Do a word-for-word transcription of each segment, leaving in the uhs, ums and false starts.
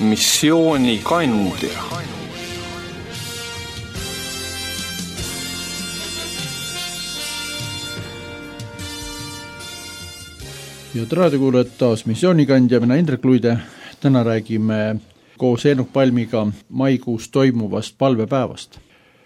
Missioonikandja. ja raadiokuulajad taas Missioonikandja, mina Indrek Luide. Täna räägime koos Eenok Palmiga maikuus toimuvast palvepäevast.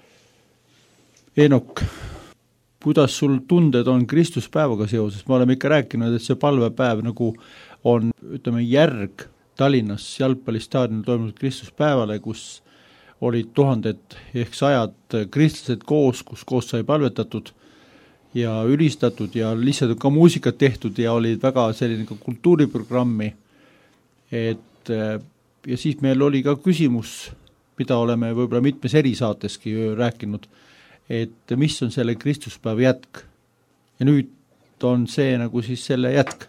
Eenok, kuidas sul tunded on Kristuspäevaga seoses? Me oleme ikka rääkinud, et see palvepäev nagu on, ütleme, järg Tallinnas jalgpallistaadionil toimunud Kristuspäevale, kus olid tuhanded ehk sajad kristlased koos, kus koos sai palvetatud ja ülistatud ja lihtsalt ka muusikat tehtud ja olid väga selline ka kultuuriprogrammi. Et, ja siis meil oli ka küsimus, mida oleme võib-olla mitmes erisaateski rääkinud, et mis on selle Kristuspäeva jätk. Ja nüüd on see nagu siis selle jätk.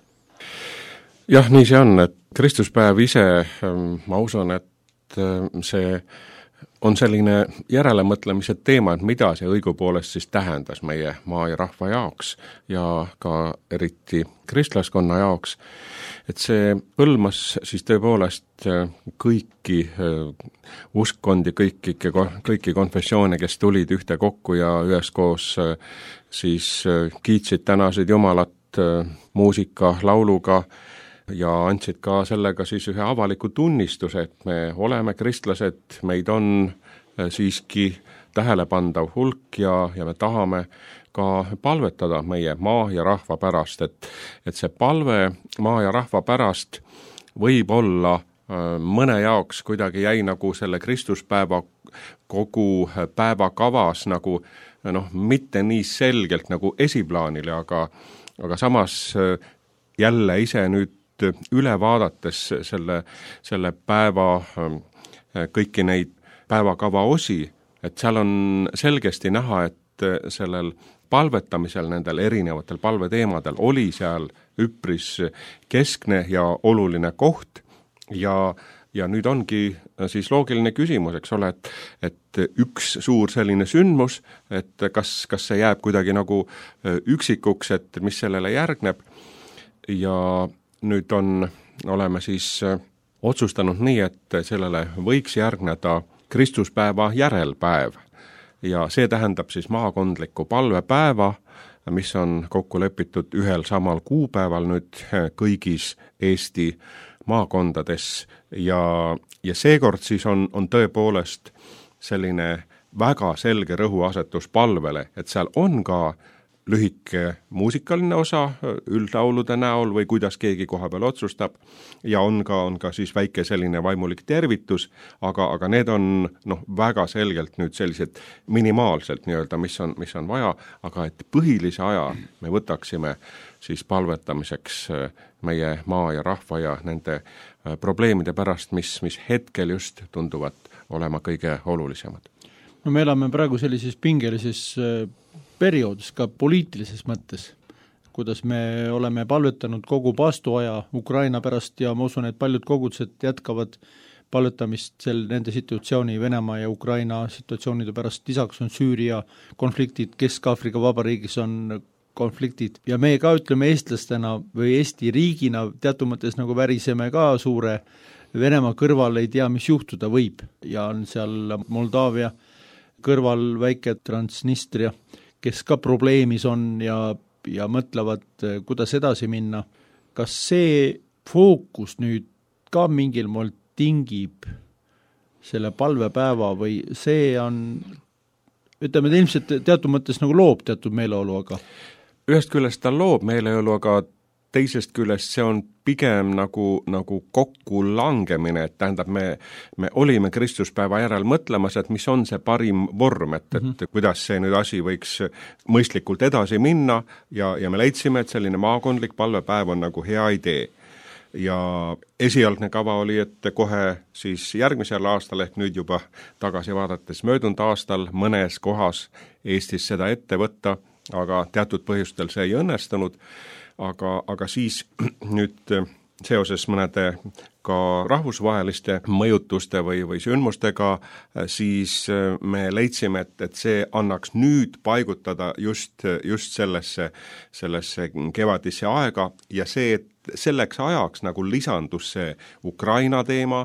Jah, nii see on, et Kristuspäev ise, ma usun, et see on selline järelemõtlemise teema, et mida see õigupoolest siis tähendas meie maa ja rahva jaoks ja ka eriti kristlaskonna jaoks, et see hõlmas siis tõepoolest kõiki uskkondi, kõiki, kõiki konfessioone, kes tulid ühte kokku ja üheskoos siis kiitsid tänasid Jumalat muusika, lauluga ja andsid ka sellega siis ühe avaliku tunnistuse, et me oleme kristlased, meid on siiski tähelepandav hulk ja, ja me tahame ka palvetada meie maa ja rahva pärast, et, et see palve maa ja rahva pärast võib olla mõne jaoks kuidagi jäi nagu selle Kristuspäeva kogu päevakavas nagu noh, mitte nii selgelt nagu esiplaanile, aga, aga samas jälle ise nüüd üle vaadates selle, selle päeva kõiki neid päevakava osi, et seal on selgesti näha, et sellel palvetamisel, nendel erinevatel palveteemadel oli seal üpris keskne ja oluline koht ja, ja nüüd ongi siis loogiline küsimus, eks ole, et, et üks suur selline sündmus, et kas, kas see jääb kuidagi nagu üksikuks, et mis sellele järgneb ja nüüd on, oleme siis otsustanud nii, et sellele võiks järgneda Kristuspäeva järelpäev ja see tähendab siis maakondlikku palvepäeva, mis on kokku lepitud ühel samal kuupäeval nüüd kõigis Eesti maakondades ja, ja seekord siis on, on tõepoolest selline väga selge rõhuasetus palvele, et seal on ka lühike muusikaline osa üldlaulude näol või kuidas keegi koha peal otsustab ja on ka, on ka siis väike selline vaimulik tervitus, aga, aga need on noh, väga selgelt nüüd sellised minimaalselt nii-öelda, mis on, mis on vaja, aga et põhilise aja me võtaksime siis palvetamiseks meie maa ja rahva ja nende probleemide pärast, mis, mis hetkel just tunduvad olema kõige olulisemad. No me elame praegu sellises pingelises perioodis ka poliitilises mõttes, kuidas me oleme palvetanud kogu paastuaja Ukraina pärast ja ma usun, et paljud kogudused jätkavad palvetamist sel, nende situatsiooni Venemaa ja Ukraina situatsioonide pärast. Lisaks on Süüria konfliktid, Kesk-Aafrika Vabariigis on konfliktid ja me ka ütleme eestlastena või Eesti riigina teatud mõttes nagu väriseme ka suure Venemaa kõrval, ei tea, mis juhtuda võib ja on seal Moldaavia kõrval väike Transnistria, kes ka probleemis on ja, ja mõtlevad, kuidas edasi minna. Kas see fookus nüüd ka mingil moel tingib selle palvepäeva või see on, ütleme, ilmselt teatud mõttes nagu loob teatud meeleolu, aga ühest küljest ta loob meeleolu, aga teisest küljest see on pigem nagu, nagu kokku langemine, et tähendab, me, me olime Kristuspäeva järel mõtlemas, et mis on see parim vorm, et, et mm-hmm. kuidas see nüüd asi võiks mõistlikult edasi minna ja, ja me leidsime, et selline maakondlik palvepäev on nagu hea idee. Ja esialgne kava oli, et kohe siis järgmisel aastal ehk nüüd juba tagasi vaadates möödunud aastal mõnes kohas Eestis seda ette võtta, aga teatud põhjustel see ei õnnestunud. Aga, aga siis nüüd seoses mõnede ka rahvusvaheliste mõjutuste või, või sündmustega, siis me leidsime, et, et see annaks nüüd paigutada just, just sellesse, sellesse kevadisse aega ja see, et selleks ajaks nagu lisandus see Ukraina teema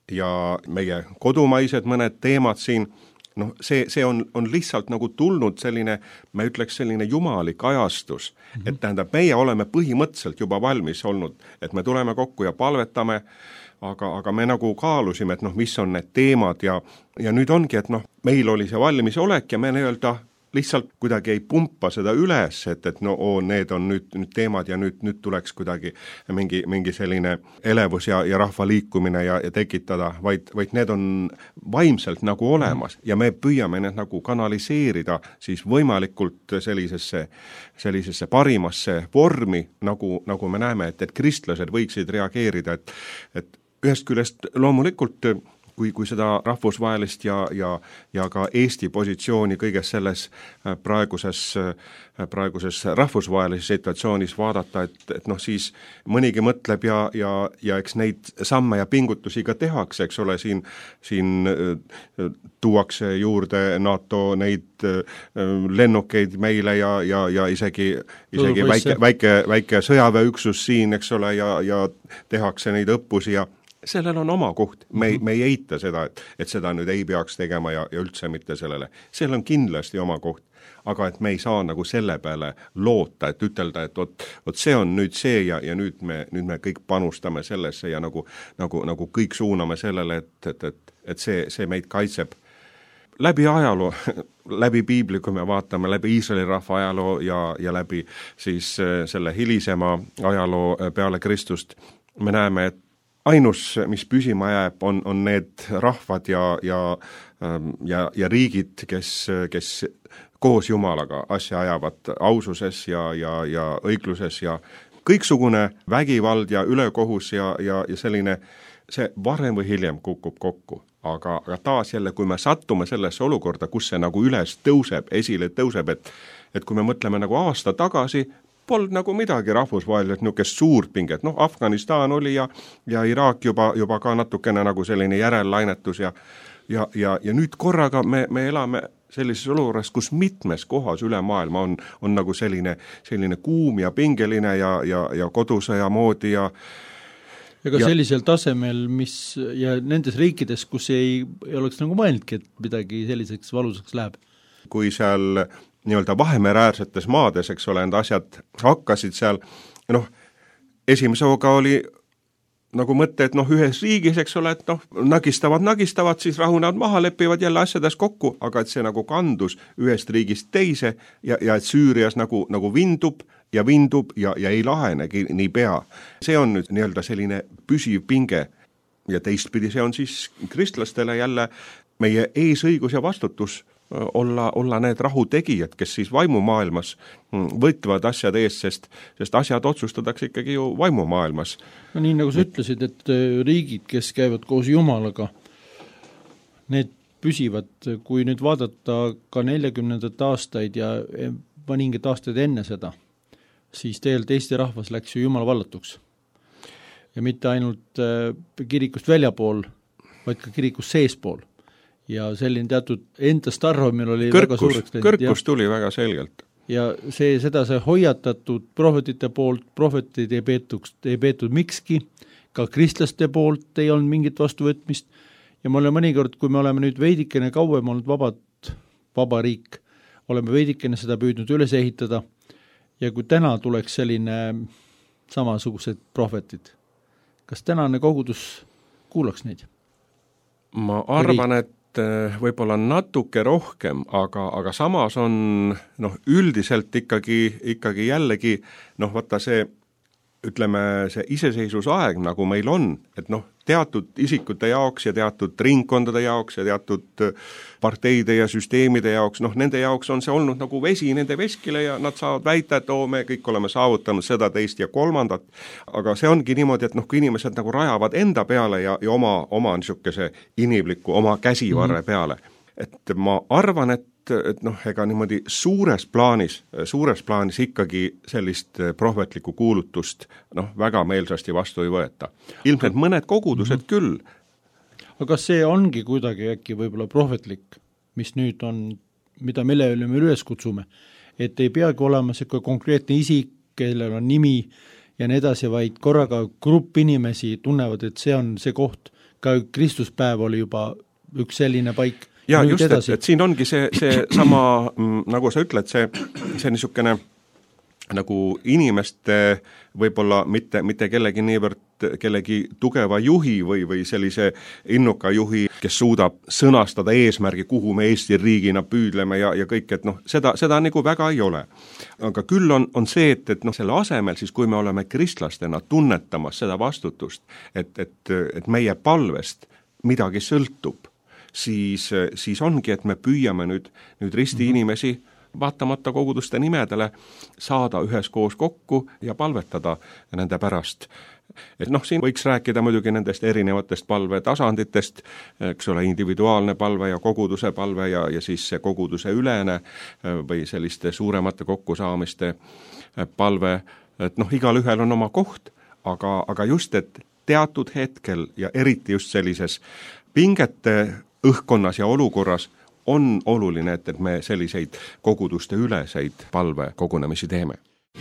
ja meie kodumaised mõned teemad siin, noh, see, see on, on lihtsalt nagu tulnud selline, ma ütleks selline jumalik ajastus, mm-hmm. et tähendab, meie oleme põhimõtteliselt juba valmis olnud, et me tuleme kokku ja palvetame, aga, aga me nagu kaalusime, et noh, mis on need teemad ja, ja nüüd ongi, et noh, meil oli see valmisolek ja me nii-öelda lihtsalt kuidagi ei pumpa seda üles, et, et no oo, need on nüüd, nüüd teemad ja nüüd, nüüd tuleks kuidagi mingi, mingi selline elevus ja, ja rahva liikumine ja, ja tekitada, vaid, vaid need on vaimselt nagu olemas ja me püüame need nagu kanaliseerida siis võimalikult sellisesse, sellisesse parimasse vormi, nagu, nagu me näeme, et, et kristlased võiksid reageerida, et, et ühest küljest loomulikult kui, kui seda rahvusvahelist ja, ja, ja ka Eesti positsiooni kõiges selles praeguses, praeguses rahvusvahelises situatsioonis vaadata, et, et noh, siis mõnigi mõtleb ja, ja, ja eks neid samme ja pingutusi ka tehakse, eks ole, siin, siin tuuakse juurde NATO neid lennukeid meile ja, ja, ja isegi, isegi väike, väike, väike sõjaväeüksus siin, eks ole, ja, ja tehakse neid õppusi ja sellel on oma koht, me ei, me ei eita seda, et, et seda nüüd ei peaks tegema ja, ja üldse mitte sellele. Seal on kindlasti oma koht, aga et me ei saa nagu selle peale loota, et ütelda, et ot, ot see on nüüd see ja, ja nüüd, me, nüüd me kõik panustame sellesse ja nagu, nagu, nagu kõik suuname sellele, et, et, et, et see, see meid kaitseb. Läbi ajaloo, läbi piibli, kui me vaatame, läbi Iisraeli rahva ajaloo ja, ja läbi siis selle hilisema ajaloo peale Kristust, me näeme, et ainus, mis püsima jääb, on, on need rahvad ja, ja, ja, ja riigid, kes, kes koos Jumalaga asja ajavad aususes ja, ja, ja õigluses ja kõiksugune vägivald ja ülekohus ja, ja, ja selline, see varem või hiljem kukub kokku. Aga, aga taas jälle, kui me sattume sellesse olukorda, kus see nagu üles tõuseb, esile tõuseb, et, et kui me mõtleme nagu aasta tagasi, polnud nagu midagi rahvusvaheliselt niisugust suurt pinget, noh, Afganistan oli ja, ja Iraak juba, juba ka natukene nagu selline järellainetus ja, ja, ja, ja nüüd korraga me, me elame sellises olukorras, kus mitmes kohas üle maailma on, on nagu selline, selline kuum ja pingeline ja, ja, ja kodusõja moodi ja ega ja, sellisel tasemel, mis ja nendes riikides, kus ei, ei oleks nagu mõelnudki, et midagi selliseks valusaks läheb. Kui seal nii-öelda Vahemereäärsetes maades, eks ole, need asjad hakkasid seal, noh, esimese hooga oli nagu mõte, et noh, ühes riigis, eks ole, et noh, nagistavad, nagistavad, siis rahunevad maha, lepivad jälle asjades kokku, aga et see nagu kandus ühest riigist teise ja, ja et Süürias nagu, nagu vindub ja vindub ja, ja ei lahenegi nii pea. See on nüüd nii-öelda selline püsiv pinge ja teistpidi see on siis kristlastele jälle meie eesõigus ja vastutus olla, olla need rahutegijad, kes siis vaimumaailmas võitlevad asjad eest, sest, sest asjad otsustatakse ikkagi ju vaimumaailmas. No nii nagu sa ütlesid, et riigid, kes käivad koos Jumalaga, need püsivad, kui nüüd vaadata ka neljakümnendat aastaid ja mõningad aastaid enne seda, siis tegelikult Eesti rahvas läks ju Jumala vallatuks. Ja mitte ainult kirikust väljapool, vaid ka kirikust seespool. Ja selline teatud endast arvamine oli kõrkus, väga suureks läinud. Kõrkus tuli väga selgelt. Ja see, seda see hoiatatud prohvetite poolt, prohvetid ei peetud, ei peetud mikski, ka kristlaste poolt ei olnud mingit vastuvõtmist ja ma olen mõnikord, kui me oleme nüüd veidikene kauem olnud vabad, vaba riik, oleme veidikene seda püüdnud üles ehitada ja kui täna tuleks selline samasugused prohvetid, kas tänane kogudus kuulaks neid? Ma arvan, et võib-olla natuke rohkem, aga, aga samas on noh, üldiselt ikkagi, ikkagi jällegi noh, vaata see, ütleme, see iseseisvusaeg, nagu meil on, et noh, teatud isikute jaoks ja teatud ringkondade jaoks ja teatud parteide ja süsteemide jaoks, noh, nende jaoks on see olnud nagu vesi nende veskile ja nad saavad väita, et oo, me kõik oleme saavutanud seda, teist ja kolmandat, aga see ongi niimoodi, et noh, kui inimesed nagu rajavad enda peale ja, ja oma, oma niisuguse inimliku, oma käsivarre mm-hmm. peale, et ma arvan, et et noh, ega niimoodi suures plaanis, suures plaanis ikkagi sellist prohvetlikku kuulutust noh, väga meelsasti vastu ei võeta. Ilmselt mõned kogudused mm-hmm. küll. Aga kas see ongi kuidagi äkki võib-olla prohvetlik, mis nüüd on, mida mille üle me üles kutsume, et ei peagi olema selline konkreetne isik, kellel on nimi ja nii edasi, vaid korraga grupp inimesi tunnevad, et see on see koht. ka Kristuspäev oli juba üks selline paik. Ja just, et, et siin ongi see, see sama, nagu sa ütled, see, see niisugune nagu inimeste võib-olla mitte, mitte kellegi niivõrd kellegi tugeva juhi või, või sellise innuka juhi, kes suudab sõnastada eesmärgi, kuhu me Eesti riigina püüdleme ja, ja kõik, et noh, seda, seda nagu väga ei ole. Aga küll on, on see, et, et noh, selle asemel siis, kui me oleme kristlastena tunnetamas seda vastutust, et, et, et meie palvest midagi sõltub, siis, siis ongi, et me püüame nüüd, nüüd risti mm-hmm. inimesi vaatamata koguduste nimedele saada üheskoos kokku ja palvetada nende pärast. Et noh, siin võiks rääkida muidugi nendest erinevatest palvetasanditest, eks ole, individuaalne palve ja koguduse palve ja, ja siis see koguduse ülene või selliste suuremate kokkusaamiste palve, et noh, igal ühel on oma koht, aga, aga just, et teatud hetkel ja eriti just sellises pingete õhkkonnas ja olukorras on oluline, et, et me selliseid koguduste üleseid palve kogunemisi teeme.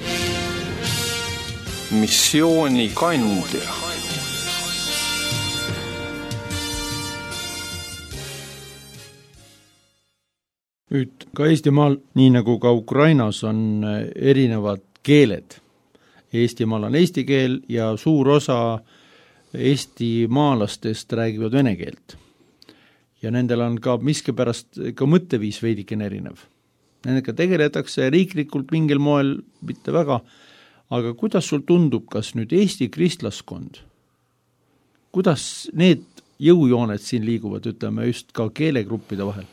Missiooni kandja. Nüüd ka Eestimaal, nii nagu ka Ukrainas, on erinevad keeled. Eestimaal on eesti keel ja suur osa eestimaalastest räägivad vene keelt. Ja nendel on ka miskipärast ka mõtteviis veidikene erinev. Nendega tegeletakse riiklikult mingil moel, mitte väga, aga kuidas sul tundub, kas nüüd Eesti kristlaskond, kuidas need jõujooned siin liiguvad, ütleme just ka keelegruppide vahel?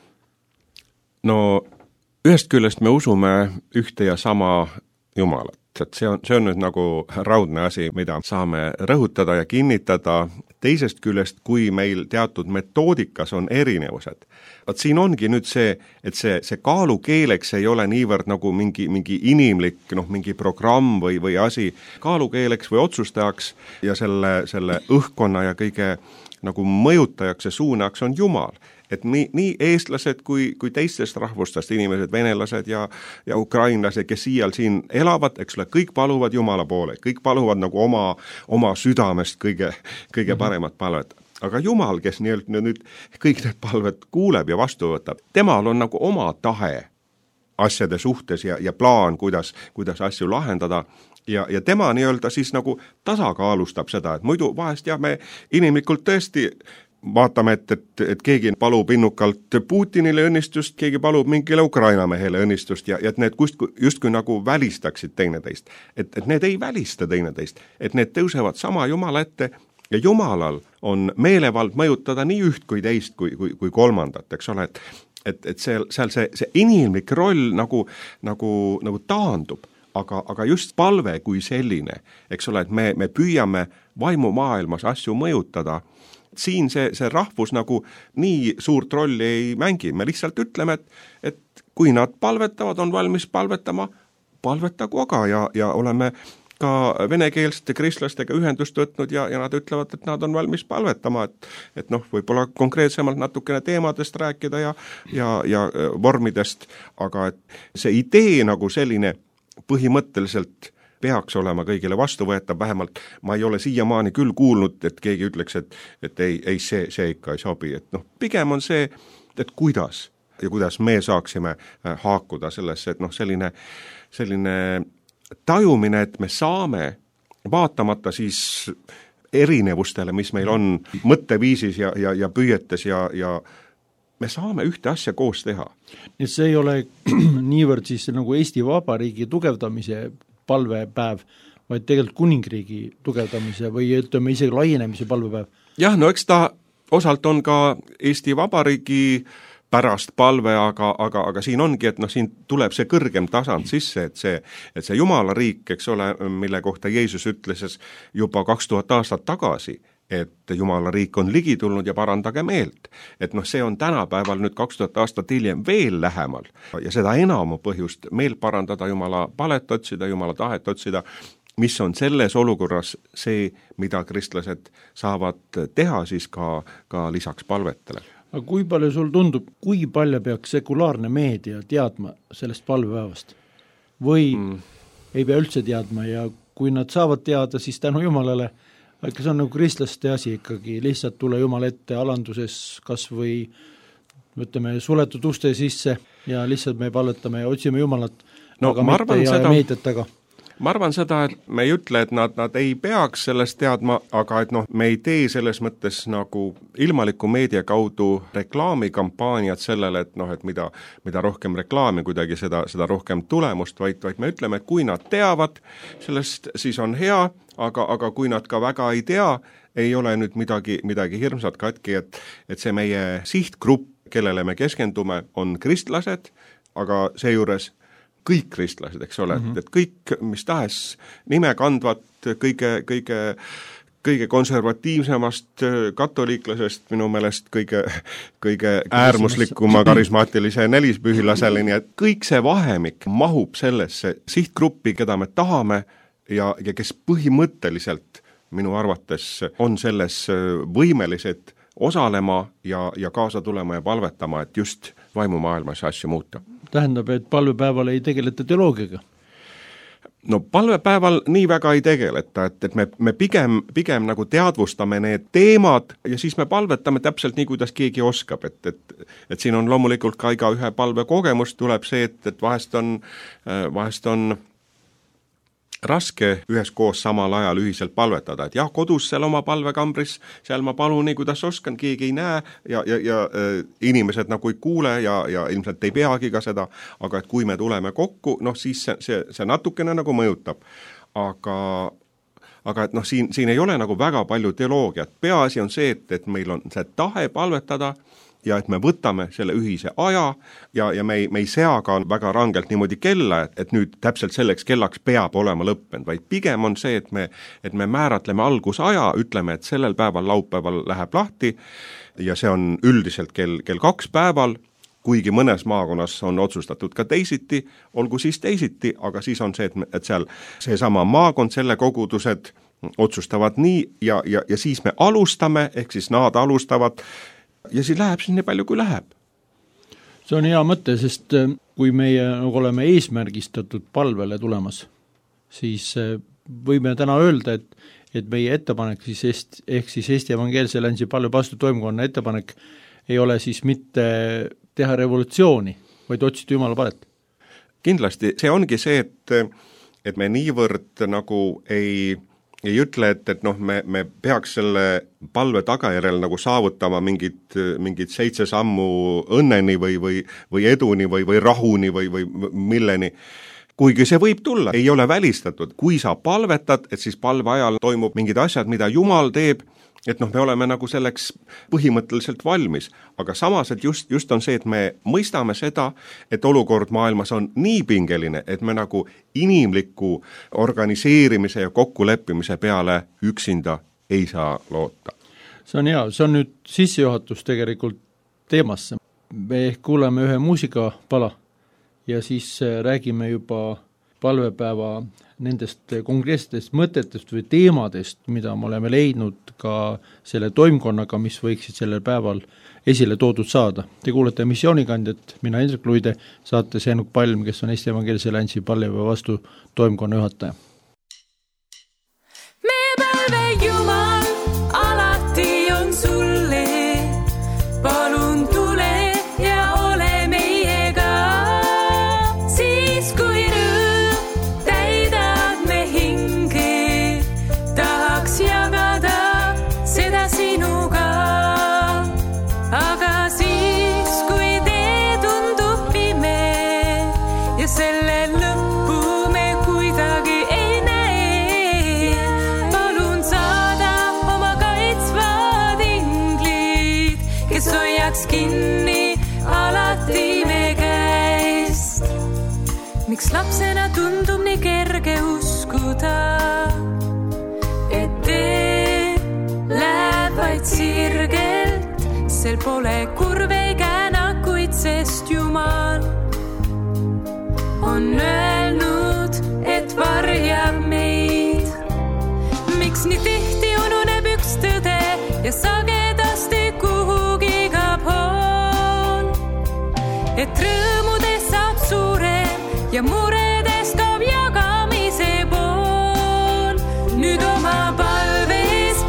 No ühest küljest me usume ühte ja sama Jumalat, et see on, see on nüüd nagu raudne asi, mida saame rõhutada ja kinnitada. Teisest küljest, kui meil teatud metoodikas on erinevused, et siin ongi nüüd see, et see, see kaalukeeleks ei ole niivõrd nagu mingi, mingi inimlik, noh, mingi programm või, või asi, kaalukeeleks või otsustajaks ja selle, selle õhkkonna ja kõige nagu mõjutajaks ja suunaks on Jumal. Et nii, nii eestlased kui, kui teistest rahvustest inimesed, venelased ja, ja ukrainlased, kes siial siin elavad, eks ole, kõik paluvad Jumala poole, kõik paluvad nagu oma, oma südamest kõige, kõige paremat palvet. Aga Jumal, kes nii-öelda nüüd kõik need palved kuuleb ja vastu võtab, temal on nagu oma tahe asjade suhtes ja, ja plaan, kuidas, kuidas asju lahendada. Ja, ja tema nii-öelda siis nagu tasakaalustab seda, et muidu vahest jah, me inimlikult tõesti vaatame, et, et, et keegi palub innukalt Putinile õnnistust, keegi palub mingile Ukraina mehele õnnistust ja, ja et need justkui, justkui nagu välistaksid teineteist. Et, et need ei välista teineteist, et need tõusevad sama Jumala ette ja Jumalal on meelevald mõjutada nii üht kui teist kui, kui, kui kolmandat, eks ole, et, et, et seal, seal see, see inimlik roll nagu, nagu, nagu taandub, aga, aga just palve kui selline, eks ole, et me, me püüame vaimumaailmas asju mõjutada. Siin see, see rahvus nagu nii suurt rolli ei mängi, me lihtsalt ütleme, et, et kui nad palvetavad, on valmis palvetama, palvetagu aga ja, ja oleme ka venekeelsete kristlastega ühendust võtnud ja, ja nad ütlevad, et nad on valmis palvetama, et, et noh, võib-olla konkreetsemalt natukene teemadest rääkida ja, ja, ja vormidest, aga et see idee nagu selline põhimõtteliselt peaks olema kõigile vastuvõetav, vähemalt ma ei ole siiamaani küll kuulnud, et keegi ütleks, et, et ei, ei see, see ikka ei sobi, et noh, pigem on see, et kuidas ja kuidas me saaksime haakuda sellesse, et noh, selline, selline tajumine, et me saame vaatamata siis erinevustele, mis meil on mõtteviisis ja, ja, ja püüetes ja, ja me saame ühte asja koos teha. Nii see ei ole niivõrd siis nagu Eesti Vabariigi tugevdamise palvepäev, vaid tegelikult kuningriigi tugevdamise või ütleme isegi laienemise palvepäev. Jah, no eks ta osalt on ka Eesti Vabariigi pärast palve, aga, aga, aga siin ongi, et noh, siin tuleb see kõrgem tasand sisse, et see, et see Jumala riik, eks ole, mille kohta Jeesus ütles juba kaks tuhat aastat tagasi, et Jumala riik on ligi tulnud ja parandage meelt. Et noh, see on tänapäeval nüüd kaks tuhat aastat hiljem veel lähemal ja seda enam on põhjust meel parandada, Jumala palet otsida, Jumala tahet otsida, mis on selles olukorras see, mida kristlased saavad teha siis ka, ka lisaks palvetele. Aga kui palju sul tundub, kui palju peaks sekulaarne meedia teadma sellest palvepäevast? Või mm. ei pea üldse teadma ja kui nad saavad teada, siis tänu Jumalale aga see on nagu kristlaste asi ikkagi, lihtsalt tule Jumal ette alanduses kas või ütleme suletud uste sisse ja lihtsalt me palvetame ja otsime Jumalat, no, aga mitte ja seda... meedet taga. Ma arvan seda, et me ei ütle, et nad, nad ei peaks sellest teadma, aga et noh, me ei tee selles mõttes nagu ilmaliku meedia kaudu reklaamikampaaniat sellele, et noh, et mida, mida rohkem reklaami, kuidagi seda, seda rohkem tulemust, vaid, vaid me ütleme, et kui nad teavad sellest, siis on hea, aga, aga kui nad ka väga ei tea, ei ole nüüd midagi, midagi hirmsat katki, et, et see meie sihtgrupp, kellele me keskendume, on kristlased, aga seejuures kõik kristlased, eks ole, mm-hmm. et kõik, mis tahes nime kandvad kõige, kõige, kõige konservatiivsemast katoliiklasest minu meelest kõige, kõige äärmuslikuma karismaatilise nelispühilaseni, et kõik see vahemik mahub sellesse sihtgruppi, keda me tahame ja, ja kes põhimõtteliselt minu arvates on selles võimelised osalema ja, ja kaasa tulema ja palvetama, et just vaimumaailmas asju muuta. Tähendab, et palvepäeval ei tegeleta teoloogiaga? No palvepäeval nii väga ei tegeleta, et, et me, me pigem, pigem nagu teadvustame need teemad ja siis me palvetame täpselt nii, kuidas keegi oskab, et, et, et siin on loomulikult ka iga ühe palvekogemus, tuleb see, et, et vahest on, vahest on raske üheskoos samal ajal ühiselt palvetada, et jah, kodus seal oma palvekambris, seal ma palun nii, kuidas oskan, keegi ei näe ja, ja, ja äh, inimesed nagu ei kuule ja, ja ilmselt ei peagi ka seda, aga et kui me tuleme kokku, noh siis see, see, see natukene nagu mõjutab, aga aga et noh, siin, siin ei ole nagu väga palju teoloogiat, peaasi on see, et, et meil on see tahe palvetada ja et me võtame selle ühise aja ja, ja me ei, me ei sea ka väga rangelt niimoodi kella, et, et nüüd täpselt selleks kellaks peab olema lõppenud, vaid pigem on see, et me, et me määratleme algusaja, ütleme, et sellel päeval, laupäeval läheb lahti ja see on üldiselt kell, kell kaks päeval, kuigi mõnes maakonnas on otsustatud ka teisiti, olgu siis teisiti, aga siis on see, et, et seal seesama maakond, selle kogudused otsustavad nii ja, ja, ja siis me alustame, ehk siis nad alustavad ja siis läheb siis nii palju, kui läheb. See on hea mõte, sest kui meie nagu oleme eesmärgistatud palvele tulemas, siis võime täna öelda, et, et meie ettepanek siis Eest, ehk siis Eesti Evangeelse Länsi palvepastu toimkonna ettepanek ei ole siis mitte teha revolutsiooni, vaid otsida Jumala palet. Kindlasti, see ongi see, et, et me niivõrd nagu ei ei ütle, et, et noh, me, me peaks selle palve tagajärjel nagu saavutama mingid, mingid seitse sammu õnneni või, või, või eduni või, või rahuni või, või milleni. Kuigi see võib tulla, ei ole välistatud. Kui sa palvetad, et siis palve ajal toimub mingid asjad, mida Jumal teeb, et noh, me oleme nagu selleks põhimõtteliselt valmis, aga samas, et just, just on see, et me mõistame seda, et olukord maailmas on nii pingeline, et me nagu inimliku organiseerimise ja kokkuleppimise peale üksinda ei saa loota. See on hea, see on nüüd sissejuhatus tegelikult teemasse. Me ehk kuuleme ühe muusikapala ja siis räägime juba palvepäeva nendest konkreetsetest mõtetest või teemadest, mida me oleme leidnud ka selle toimkonnaga, mis võiksid sellel päeval esile toodud saada. Te kuulete missioonikandjat, mina Hendrik Luide, saates Henrik Palm, kes on Eesti Evangeelse Länsi palvepäeva vastu toimkonna juhataja. Me palve Jumal, alati on sulle, palun tule ja ole meiega, siis kui jagada seda sinuga, aga siis, kui tee tundub pime ja selle lõppu me kuidagi ei näe, palun saada oma kaitsvad inglid, kes hoiaks kinni alati me käest. Miks lapsena tundub nii kerge uskuda, vaid sirgelt, sel pole kurve käänakuid, sest Jumal on öelnud, et varjab meid. Miks nii tihti ununeb üks tõde ja sagedasti kuhugi kaob hoon, et rõõmudest saab suurem ja muredest kaob jagamise pool. Nüüd oma palves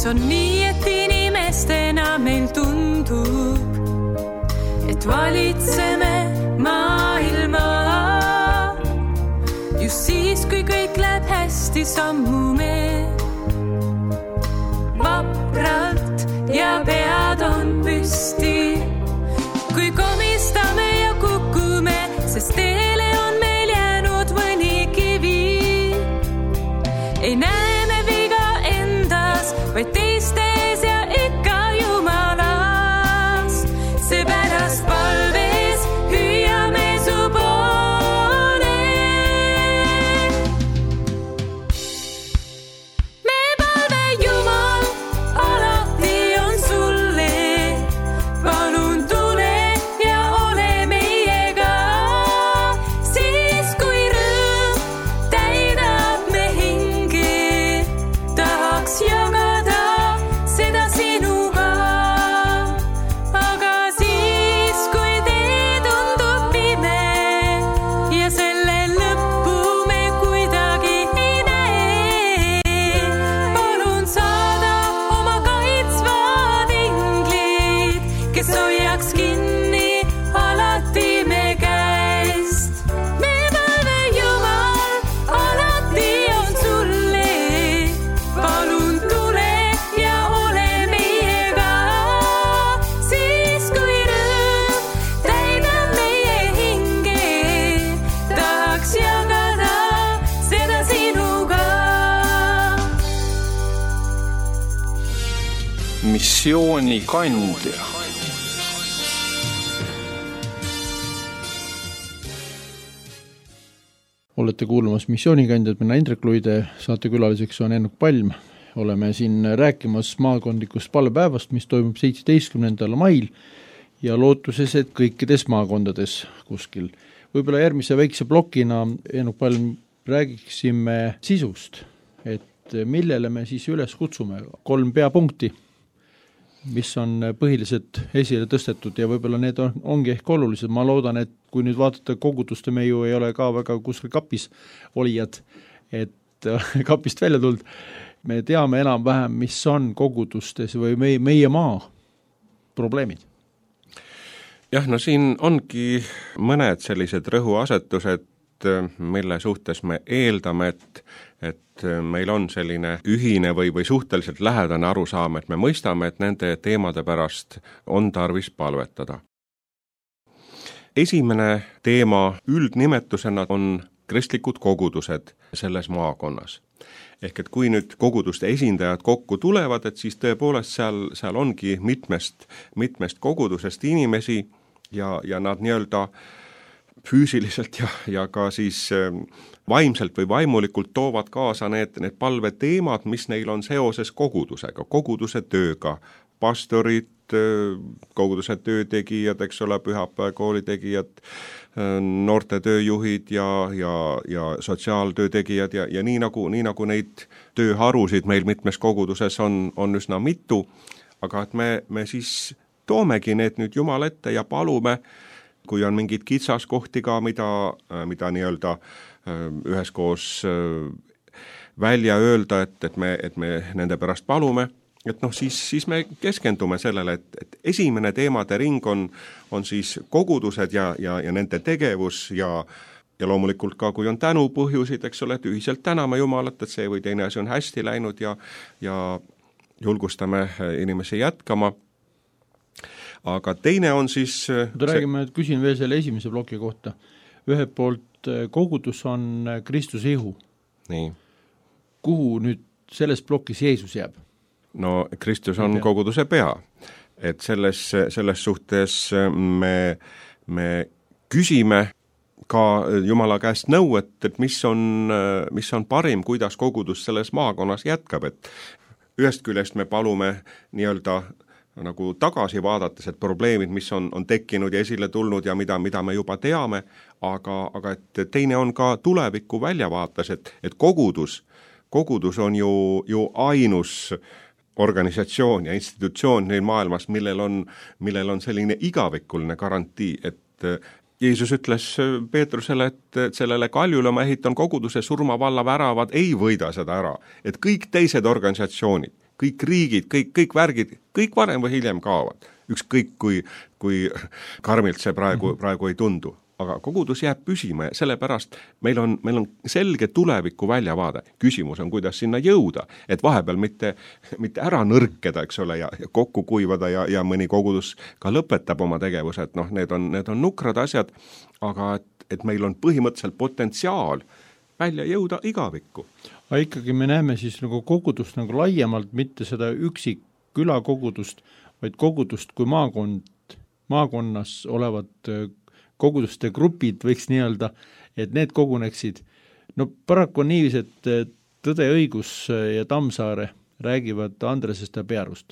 on nii, et inimestena meil tundub, et valitseme maailma. Just siis, kui kõik läheb hästi, sammume vapralt ja pead on püsti. Kui komistame ja kukume, sest teele on meil jäänud mõni kivi. Ei näe me viga endas, vaid teistes ja ikka Jumalas. Seepärast palves hüüame su poole. Me palve Jumal, alati on sulle. Palun tule ja ole meiega. Siis kui rõõm täidab me hinge, tahaks jagada seda sinuga. Aga siis, kui tee tundub pime ja selle lõppu me kuidagi ei näe, palun saada oma kaitsvad inglid, kes hoiaks kinni alati me käest. Me palve Jumal, alati on sulle. Palun tule ja ole meiega. Siis kui rõõm täidab meie hinge, tahaks jagada seda sinuga. Missioonikandja. Olete kuulamas Missioonikandjad, mina Indrek Luide, saatekülaliseks on Ennuk Palm. Oleme siin rääkimas maakondlikust palvepäevast, mis toimub seitsmeteistkümnendal mail ja lootuses, et kõikides maakondades kuskil. Võib-olla järgmise väikse plokina, Ennuk Palm, räägiksime sisust, et millele me siis üles kutsume. Kolm peapunkti, mis on põhiliselt esile tõstetud ja võib-olla need on, ongi ehk olulised. Ma loodan, et kui nüüd vaadata koguduste, me ju ei ole ka väga kuskil kapis olijad, et kapist välja tuld. Me teame enam-vähem, mis on kogudustes või meie, meie maa probleemid. Jah, no siin ongi mõned sellised rõhuasetused, mille suhtes me eeldame, et, et meil on selline ühine või, või suhteliselt lähedane arusaam, et me mõistame, et nende teemade pärast on tarvis palvetada. Esimene teema üldnimetusena on kristlikud kogudused selles maakonnas. Ehk et kui nüüd koguduste esindajad kokku tulevad, et siis tõepoolest seal, seal ongi mitmest, mitmest kogudusest inimesi ja, ja nad nii-öelda füüsiliselt ja, ja ka siis vaimselt või vaimulikult toovad kaasa need, need palveteemad, mis neil on seoses kogudusega, koguduse tööga, pastorid, koguduse töötegijad, eks ole, pühapäeva koolitegijad, noorte tööjuhid ja, ja, ja sotsiaaltöötegijad ja, ja nii, nagu, nii nagu neid tööharusid meil mitmes koguduses on, on üsna mitu, aga et me, me siis toomegi need nüüd Jumala ette ja palume, kui on mingid kitsaskohti ka, mida, mida nii-öelda üheskoos välja öelda, et, et, me, et me nende pärast palume, et noh, siis, siis me keskendume sellele, et, et esimene teemade ring on, on siis kogudused ja, ja, ja nende tegevus ja, ja loomulikult ka, kui on tänupõhjusid, eks ole, et ühiselt täname Jumalat, et see või teine asi on hästi läinud ja, ja julgustame inimesi jätkama. Aga teine on siis... Räägime, et küsin veel selle esimese ploki kohta. Ühelt poolt kogudus on Kristuse ihu. Nii. Kuhu nüüd selles plokis Jeesus jääb? No Kristus on pea. Koguduse pea. Et selles, selles suhtes me, me küsime ka Jumala käest nõu, et, et mis on, mis on parim, kuidas kogudus selles maakonnas jätkab. Et ühest küljest me palume nii-öelda nagu tagasi vaadates, et probleemid, mis on, on tekkinud ja esile tulnud ja mida, mida me juba teame, aga, aga et teine on ka tuleviku väljavaates, et, et kogudus, kogudus on ju, ju ainus organisatsioon ja institutsioon neil maailmas, millel on, millel on selline igavikuline garantii, et Jeesus ütles Peetrusele, et sellele kaljule ma ehitan koguduse, surmavalla väravad ei võida seda ära, et kõik teised organisatsioonid, kõik riigid, kõik, kõik värgid, kõik varem või hiljem kaovad. Ükskõik, kui, kui karmilt see praegu, praegu ei tundu. Aga kogudus jääb püsima ja sellepärast meil on, meil on selge tuleviku väljavaade. Küsimus on, kuidas sinna jõuda, et vahepeal mitte, mitte ära nõrkeda, eks ole, ja, ja kokku kuivada ja, ja mõni kogudus ka lõpetab oma tegevuse, et noh, need on, need on nukrad asjad, aga et, et meil on põhimõtteliselt potentsiaal välja jõuda igavikku. Aga ikkagi me näeme siis nagu kogudust nagu laiemalt, mitte seda üksik külakogudust, vaid kogudust kui maakond, maakonnas olevat koguduste grupid võiks nii-öelda, et need koguneksid. No paraku on niivis, et Tõde õigus ja Tammsaare räägivad Andresest ja Pearust.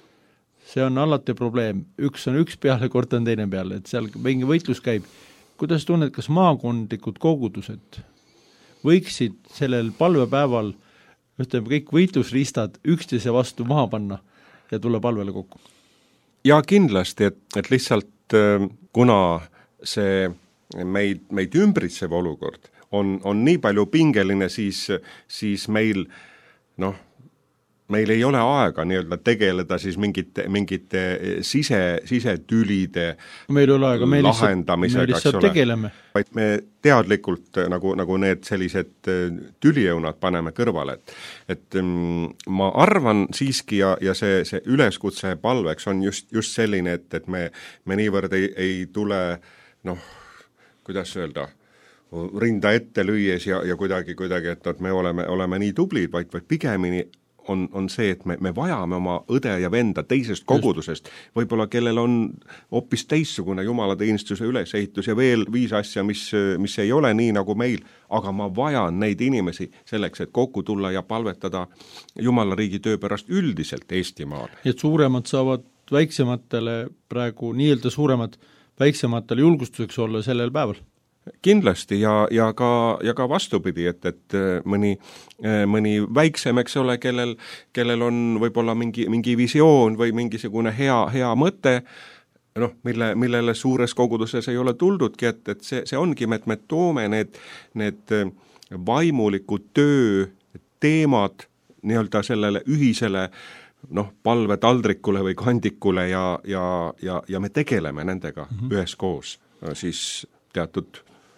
See on alati probleem. Üks on üks peale, kord on teine peale, et seal mingi võitlus käib. Kuidas tunned, kas maakondlikud kogudused võiksid sellel palvepäeval ütleme, kõik võitlusriistad üksteise vastu maha panna ja tulla palvele kokku? Ja kindlasti, et, et lihtsalt kuna see meid, meid ümbritsev olukord on, on nii palju pingeline, siis, siis meil, noh, meil ei ole aega nii-öelda tegeleda siis mingite, mingite sise, sisetülide meil ole aega, me lahendamisega, me lihtsalt tegeleme. Vaid me teadlikult nagu, nagu need sellised tülijõunad paneme kõrvale, et, et ma arvan siiski ja, ja see, see üleskutse palveks on just, just selline, et, et me, me niivõrd ei, ei tule noh, kuidas öelda, rinda ette lüües ja, ja kuidagi, kuidagi, et, et me oleme, oleme nii tublid, vaid, vaid pigemini on, on see, et me, me vajame oma õde ja venda teisest kogudusest, võib-olla kellel on hoopis teissugune jumalateenistuse ülesehitus ja veel viis asja, mis, mis ei ole nii nagu meil, aga ma vajan neid inimesi selleks, et kokku tulla ja palvetada Jumala riigi töö pärast üldiselt Eestimaal. Et suuremad saavad väiksematele praegu, nii-öelda suuremad väiksematele julgustuseks olla sellel päeval? Kindlasti ja, ja, ka, ja ka vastupidi, et, et mõni, mõni väiksem, eks ole, kellel, kellel on võib-olla mingi, mingi visioon või mingisugune hea, hea mõte, noh, mille, millele suures koguduses ei ole tuldudki, et, et see, see ongi, et me toome need, need vaimulikud töö teemad nii-öelda sellele ühisele noh, palve taldrikule või kandikule ja, ja, ja, ja me tegeleme nendega mm-hmm. üheskoos siis teatud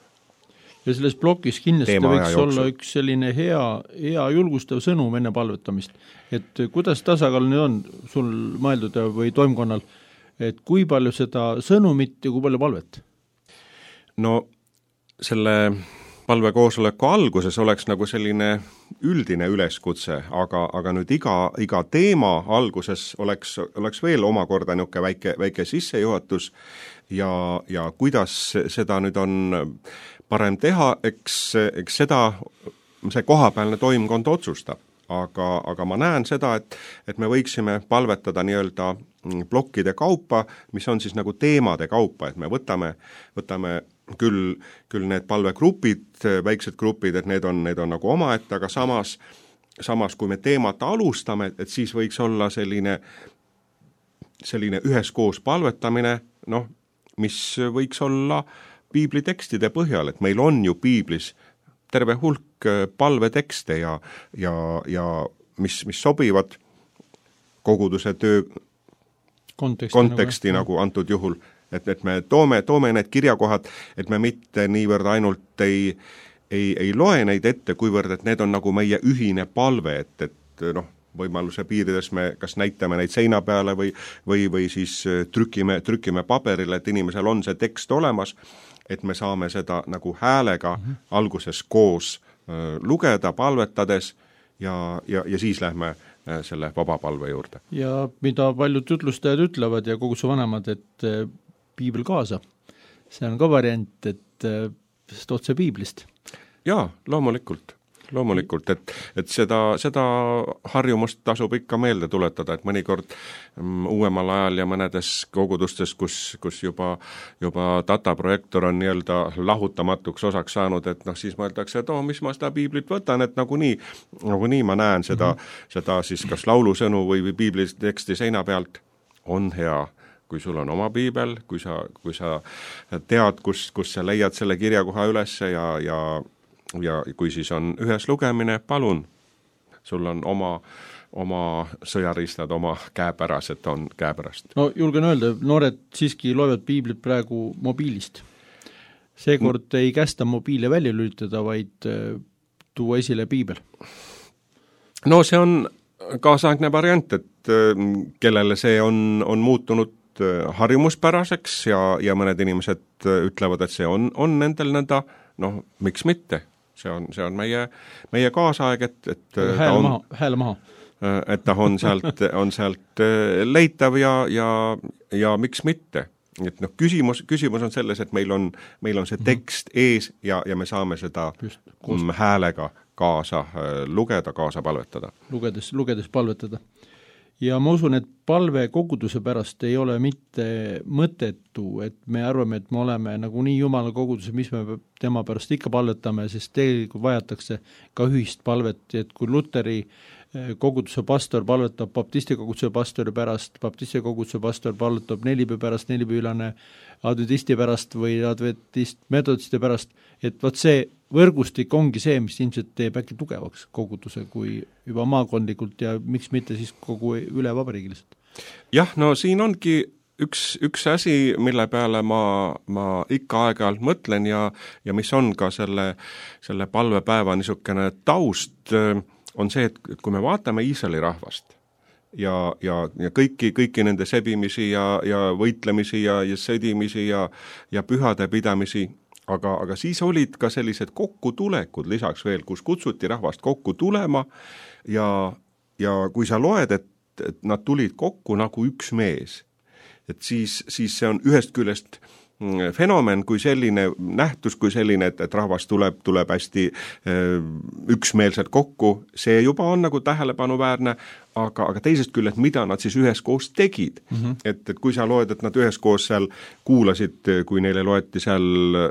ja selles blokis kindlasti võiks olla üks selline hea, hea julgustav sõnum enne palvetamist, et kuidas tasakaal nüüd on sul mõeldud või toimkonnal, et kui palju seda sõnumit ja kui palju palvet? No selle palvekoosoleku alguses oleks nagu selline üldine üleskutse, aga, aga nüüd iga, iga teema alguses oleks, oleks veel omakorda niisugune väike, väike sissejuhatus ja, ja kuidas seda nüüd on parem teha, eks, eks seda see kohapealne toimkond otsustab. Aga, aga ma näen seda, et, et me võiksime palvetada nii-öelda plokkide kaupa, mis on siis nagu teemade kaupa, et me võtame, võtame küll, küll need palvegrupid, väiksed grupid, et need on, need on nagu omaette, aga samas, samas kui me teemat alustame, et siis võiks olla selline, selline üheskoos palvetamine, noh, mis võiks olla piiblitekstide põhjal, et meil on ju piiblis terve hulk palvetekste ja, ja, ja mis, mis sobivad koguduse töö konteksti, konteksti nagu, nagu antud juhul, et, et me toome, toome need kirjakohad, et me mitte niivõrd ainult ei, ei, ei loe neid ette, kuivõrd, et need on nagu meie ühine palve, et, et noh, võimaluse piirides me kas näitame neid seina peale või, või, või siis trükime, trükime paberile, et inimesel on see tekst olemas, et me saame seda nagu häälega mm-hmm. alguses koos äh, lugeda, palvetades ja, ja, ja siis lähme äh, selle vabapalve juurde. Ja mida paljud jutlustajad ütlevad ja koguduse vanemad, et äh, piibel kaasa. See on ka variant, et äh, otse piiblist. Jaa, loomulikult. loomulikult, et, et seda, seda harjumust tasub ikka meelde tuletada, et mõnikord um, uuemal ajal ja mõnedes kogudustes, kus, kus juba, juba dataprojektor on nii-öelda lahutamatuks osaks saanud, et noh, siis mõeldakse, et oh, mis ma seda piiblit võtan, et nagunii, nagunii ma näen seda, mm-hmm. seda siis kas laulusõnu või, või piibliteksti seina pealt, on hea kui sul on oma piibel, kui sa, kui sa tead, kus, kus sa leiad selle kirjakoha üles ja, ja ja kui siis on ühes lugemine, palun, sul on oma oma sõjariistad oma käepärased on käepärast. no julgen öelda, noored siiski loevad piiblit praegu mobiilist. Seekord mm. ei kästa mobiile välja lülitada, vaid tuua esile piibel. No see on kaasaegne variant, et kellele see on, on muutunud harjumuspäraseks ja, ja mõned inimesed ütlevad, et see on, on nendel nõnda, noh, miks mitte? See on, see on meie, meie kaasaeg, et, et hääle maha, hääle maha. et ta on sealt, on sealt leitav ja, ja, ja miks mitte. Et noh, küsimus, küsimus on selles, et meil on, meil on see tekst ees ja, ja me saame seda Just, häälega kaasa lugeda, kaasa palvetada. Lugedes, lugedes palvetada. Ja ma usun, et palve koguduse pärast ei ole mitte mõttetu, et me arvame, et me oleme nagu nii Jumala koguduse, mis me tema pärast ikka palvetame, sest tegelikult vajatakse ka ühist palvet, et kui Luteri koguduse pastor palvetab baptisti koguduse pastori pärast, baptisti koguduse pastor palvetab nelipüü pärast, nelipüülane adventisti pärast või adventist metodisti pärast, et vot see võrgustik ongi see, mis ilmselt teeb äkki tugevaks koguduse kui juba maakondlikult ja miks mitte siis kogu üle vabariigiliselt. Jah, no siin ongi üks, üks asi, mille peale ma, ma ikka aeg-ajalt mõtlen ja, ja mis on ka selle, selle palvepäeva niisugune taust, on see, et kui me vaatame Iisraeli rahvast ja, ja, ja kõiki, kõiki nende sebimisi ja, ja võitlemisi ja, ja sõdimisi ja, ja pühade pidamisi, aga, aga siis olid ka sellised kokkutulekud lisaks veel, kus kutsuti rahvast kokku tulema ja, ja kui sa loed, et, et nad tulid kokku nagu üks mees, et siis, siis see on ühest küljest fenomen kui selline, nähtus kui selline, et, et rahvas tuleb, tuleb hästi äh, üksmeelselt kokku, see juba on nagu tähelepanuväärne, aga, aga teisest küljest, mida nad siis üheskoos tegid. Mm-hmm. Et, et kui sa loed, et nad üheskoos seal kuulasid, kui neile loeti seal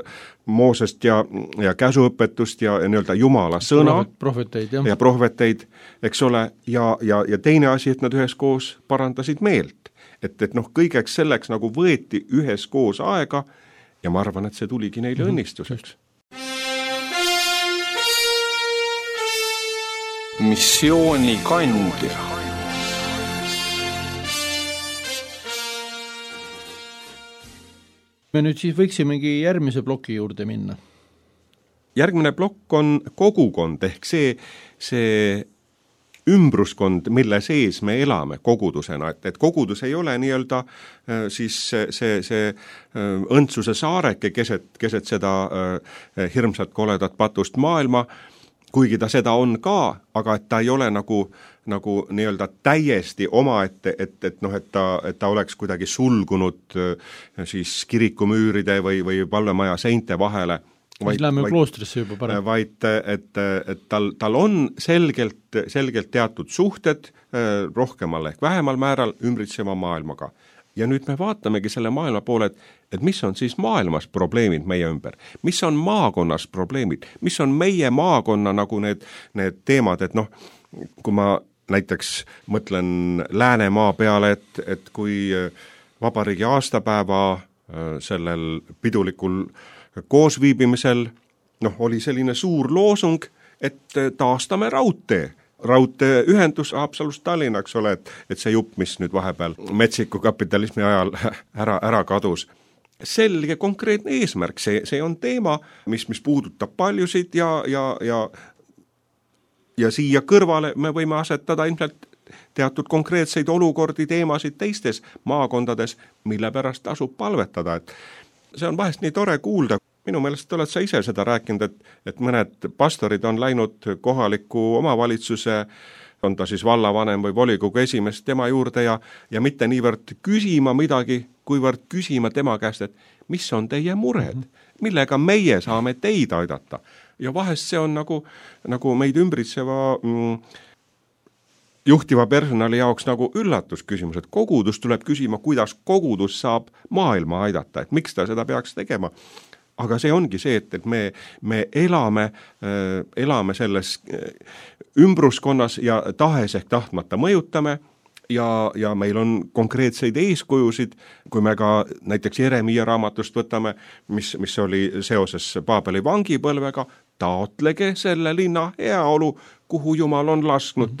Moosest ja, ja käsuõpetust ja, ja nii-öelda Jumala sõna prohveteid, jah. ja prohveteid, eks ole, ja, ja, ja teine asi, et nad üheskoos parandasid meelt. Et, et noh, kõigeks selleks nagu võeti üheskoos aega ja ma arvan, et see tuligi neile mm-hmm. õnnistuseks. Missiooni kandja. Me nüüd siis võiksimegi järgmise ploki juurde minna. Järgmine plokk on kogukond ehk see, see ümbruskond, mille sees me elame kogudusena, et, et kogudus ei ole nii-öelda siis see, see, see õndsuse saareke keset, keset seda hirmsat koledat patust maailma, kuigi ta seda on ka, aga et ta ei ole nagu, nagu nii-öelda täiesti omaette, et, et, noh, et, ta, et ta oleks kuidagi sulgunud siis kirikumüüride või, või palvemaja seinte vahele. Vaid, läheme vaid, kloostrisse juba parem. Vaid, et, et tal, tal on selgelt, selgelt teatud suhted rohkemal ehk vähemal määral ümbritseva maailmaga. Ja nüüd me vaatamegi selle maailma poole, et, et mis on siis maailmas probleemid meie ümber, mis on maakonnas probleemid, mis on meie maakonna nagu need, need teemad, et noh, kui ma näiteks mõtlen Läänemaa peale, et, et kui vabariigi aastapäeva sellel pidulikul koosviibimisel, noh, oli selline suur loosung, et taastame raudtee. Raudteeühendus Haapsalust Tallinna, eks ole, et, et see jupp, mis nüüd vahepeal metsiku kapitalismi ajal ära, ära kadus. Selge konkreetne eesmärk, see, see on teema, mis, mis puudutab paljusid ja, ja, ja, ja siia kõrvale me võime asetada ilmselt teatud konkreetseid olukordi, teemasid teistes maakondades, mille pärast tasub palvetada, et see on vahest nii tore kuulda. Minu meelest oled sa ise seda rääkinud, et, et mõned pastorid on läinud kohaliku omavalitsuse, on ta siis vallavanem või volikogu esimees tema juurde ja, ja mitte niivõrd küsima midagi, kuivõrd küsima tema käest, et mis on teie mured, millega meie saame teid aidata. Ja vahest see on nagu, nagu meid ümbritseva mm, juhtiva personali jaoks nagu üllatusküsimus, et kogudus tuleb küsima, kuidas kogudus saab maailma aidata, et miks ta seda peaks tegema. Aga see ongi see, et, et me, me elame, äh, elame selles ümbruskonnas ja tahes ehk tahtmata mõjutame ja, ja meil on konkreetseid eeskujusid, kui me ka näiteks Jeremiia raamatust võtame, mis, mis oli seoses Paabeli vangipõlvega, taotlege selle linna heaolu, kuhu Jumal on lasknud teid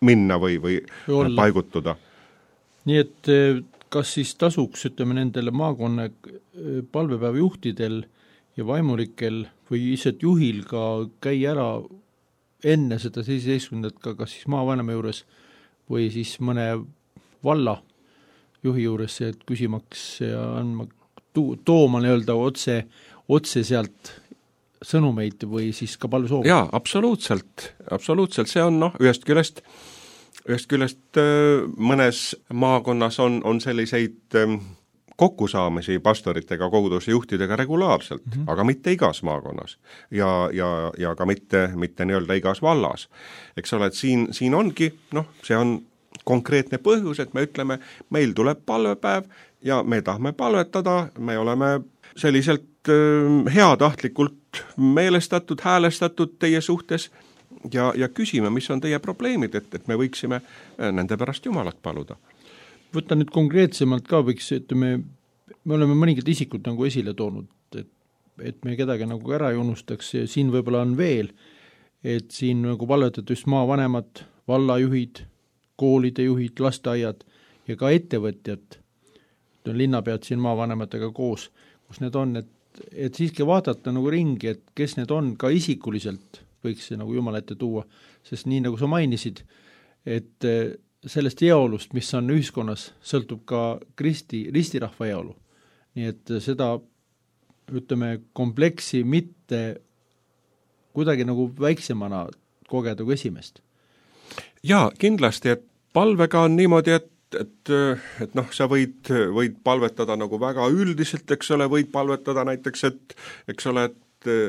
minna või, või, või paigutuda. Nii et kas siis tasuks, ütleme, nendele maakonna palvepäeva juhtidel ja vaimulikel või lihtsalt juhil ka käi ära enne seda seitsmeteistkümnendat ka kas siis maavanema juures või siis mõne valla juhi juures, et küsimaks ja andma, tooma nii-öelda otse, otse sealt sõnumeid või siis ka palju soovi? Jaa, absoluutselt, absoluutselt, see on noh, ühest küljest ühest küljest mõnes maakonnas on, on selliseid kokkusaamisi pastoritega, koguduse juhtidega regulaarselt, mm -hmm. aga mitte igas maakonnas ja, ja, ja ka mitte, mitte nii-öelda igas vallas. Eks ole, et siin, siin ongi, noh, see on konkreetne põhjus, et me ütleme, meil tuleb palvepäev ja me tahame palvetada, me oleme selliselt äh, heatahtlikult meelestatud, häälestatud teie suhtes ja, ja küsime, mis on teie probleemid, et, et me võiksime nende pärast Jumalat paluda. Võtta nüüd konkreetsemalt ka võiks, et me, me oleme mõningad isikud nagu esile toonud, et, et me kedagi nagu ära ei unustaks ja siin võib-olla on veel, et siin nagu palvetad just maavanemad, vallajuhid, koolide juhid, lasteaiad ja ka ettevõtjad, linnapead siin maavanematega koos, kus need on, et, et siiski vaadata nagu ringi, et kes need on ka isikuliselt, võiks see nagu Jumala ette tuua, sest nii nagu sa mainisid, et sellest heaolust, mis on ühiskonnas, sõltub ka kristi, ristirahva heaolu. Nii et seda, ütleme, kompleksi mitte kuidagi nagu väiksemana kogeda kui esimest. Jaa, kindlasti, et palvega on niimoodi, et et, et noh, sa võid, võid palvetada nagu väga üldiselt, eks ole, võid palvetada näiteks, et eks ole, et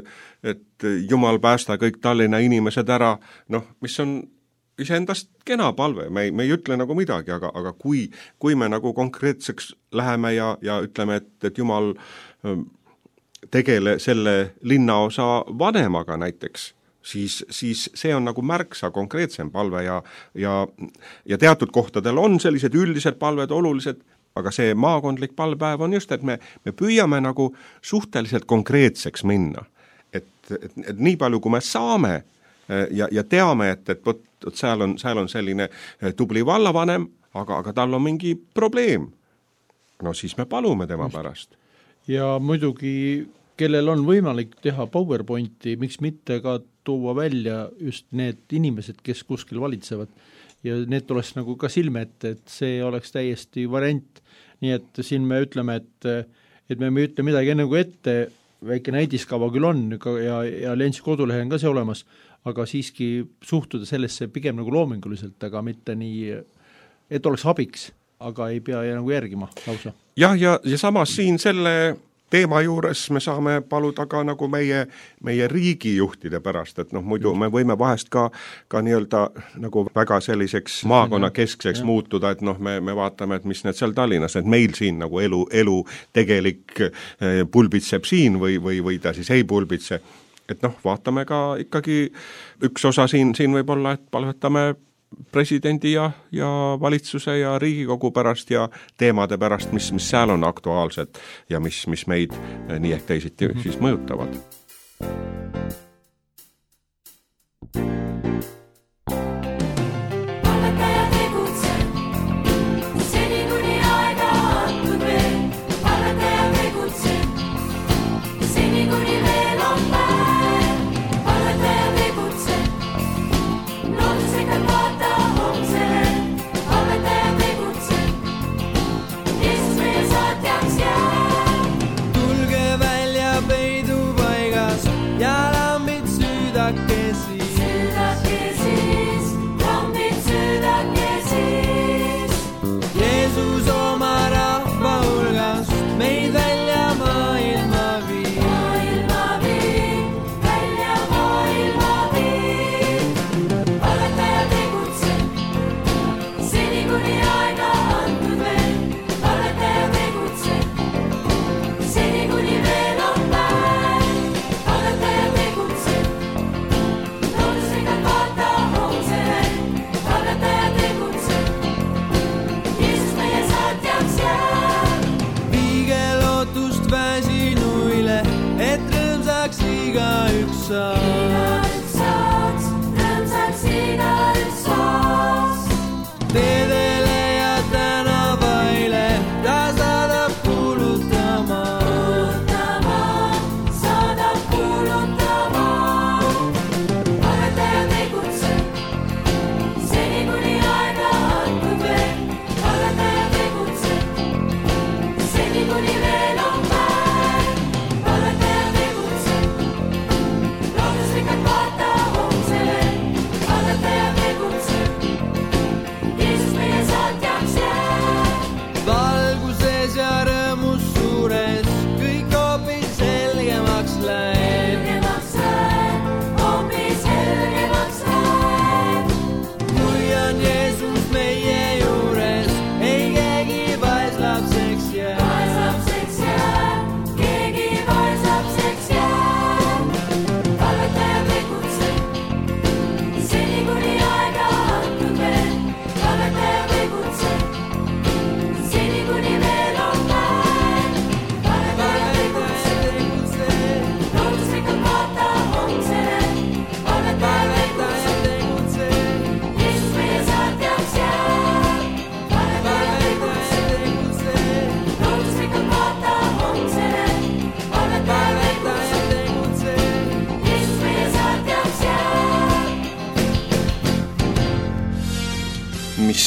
et Jumal päästa kõik Tallinna inimesed ära, noh, mis on iseendast kena palve, me ei, me ei ütle nagu midagi, aga, aga kui, kui me nagu konkreetseks läheme ja, ja ütleme, et, et Jumal tegele selle linnaosa vanemaga näiteks, siis, siis see on nagu märksa konkreetsem palve ja, ja, ja teatud kohtadel on sellised üldised palved olulised, aga see maakondlik palvepäev on just, et me, me püüame nagu suhteliselt konkreetseks minna. Et, et, et nii palju, kui me saame ja, ja teame, et, et võt, võt seal, on, seal on selline tubli vallavanem, aga, aga tal on mingi probleem. No siis me palume tema just pärast. Ja muidugi, kellel on võimalik teha PowerPointi, miks mitte ka tuua välja just need inimesed, kes kuskil valitsevad ja need tuleks nagu ka silme ette, et see oleks täiesti variant. Nii et siin me ütleme, et, et me ei ütle midagi enne kui ette, väike näidiskava küll on ja, ja Lentsi kodulehe on ka see olemas, aga siiski suhtuda sellesse pigem nagu loominguliselt, aga mitte nii, et oleks abiks, aga ei pea nagu järgima lausa. Jah, ja, ja samas siin selle teema juures me saame paluda ka nagu meie, meie riigijuhtide pärast, et noh, muidu me võime vahest ka, ka nii-öelda nagu väga selliseks maakonna keskseks ja muutuda, et noh, me, me vaatame, et mis need seal Tallinnas, et meil siin nagu elu, elu tegelik pulbitseb siin või, või, või ta siis ei pulbitse. Et noh, vaatame ka ikkagi üks osa siin, siin võib olla, et palvetame presidendi ja, ja valitsuse ja Riigikogu pärast ja teemade pärast, mis, mis seal on aktuaalsed ja mis, mis meid nii ehk teisiti mm-hmm. siis mõjutavad. Iga üks saaks, rõõmsaks iga üks saaks.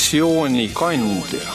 missioonikandja.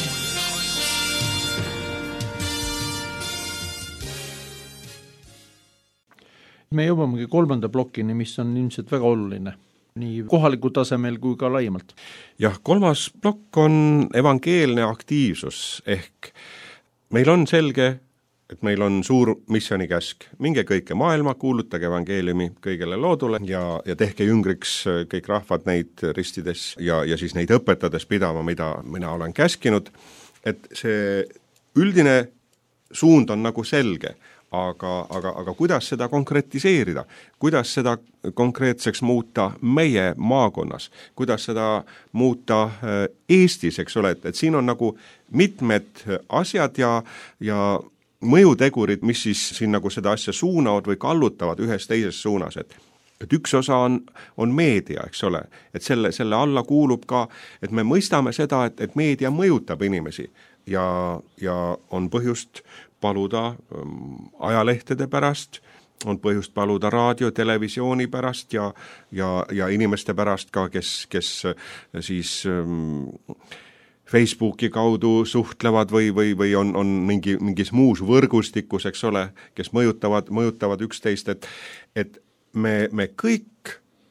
Me jõuamegi kolmanda plokini, mis on ilmselt väga oluline, nii kohalikul tasemel kui ka laiemalt. Jah, kolmas plokk on evangeelne aktiivsus, ehk meil on selge, et meil on suur missionikäsk. Minge kõike maailma, kuulutage evangeeliumi kõigele loodule ja, ja tehke jüngriks kõik rahvad neid ristides ja, ja siis neid õpetades pidama, mida mina olen käskinud. Et see üldine suund on nagu selge, aga, aga, aga kuidas seda konkretiseerida, kuidas seda konkreetseks muuta meie maakonnas, kuidas seda muuta Eestis, eks ole, et, et siin on nagu mitmed asjad ja, ja mõjutegurid, mis siis siin nagu seda asja suunavad või kallutavad ühes teises suunas, et et üks osa on, on meedia, eks ole, et selle, selle alla kuulub ka, et me mõistame seda, et, et meedia mõjutab inimesi ja, ja on põhjust paluda ähm, ajalehtede pärast, on põhjust paluda raadio, televisiooni pärast ja, ja, ja inimeste pärast ka, kes, kes siis ähm, Facebooki kaudu suhtlevad või, või, või on, on mingi, mingis muus võrgustikus, eks ole, kes mõjutavad, mõjutavad üksteist, et, et me, me kõik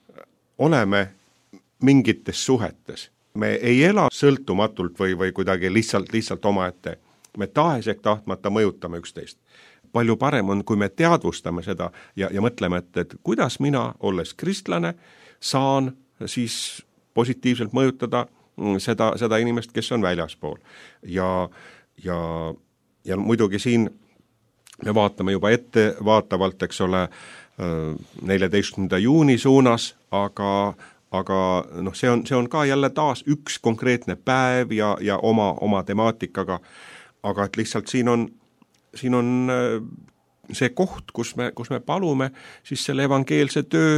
oleme mingites suhetes. Me ei ela sõltumatult või, või kuidagi lihtsalt, lihtsalt omaette. Me tahes ehk tahtmata mõjutame üksteist. Palju parem on, kui me teadvustame seda ja, ja mõtleme, et, et kuidas mina, olles kristlane, saan siis positiivselt mõjutada seda, seda inimest, kes on väljaspool. Ja, ja, ja muidugi siin me vaatame juba ette vaatavalt, eks ole, neljateistkümnenda juuni suunas, aga, aga noh, see on, see on ka jälle taas üks konkreetne päev ja, ja oma, oma temaatikaga, aga et lihtsalt siin on, siin on see koht, kus me, kus me palume siis selle evangeelse töö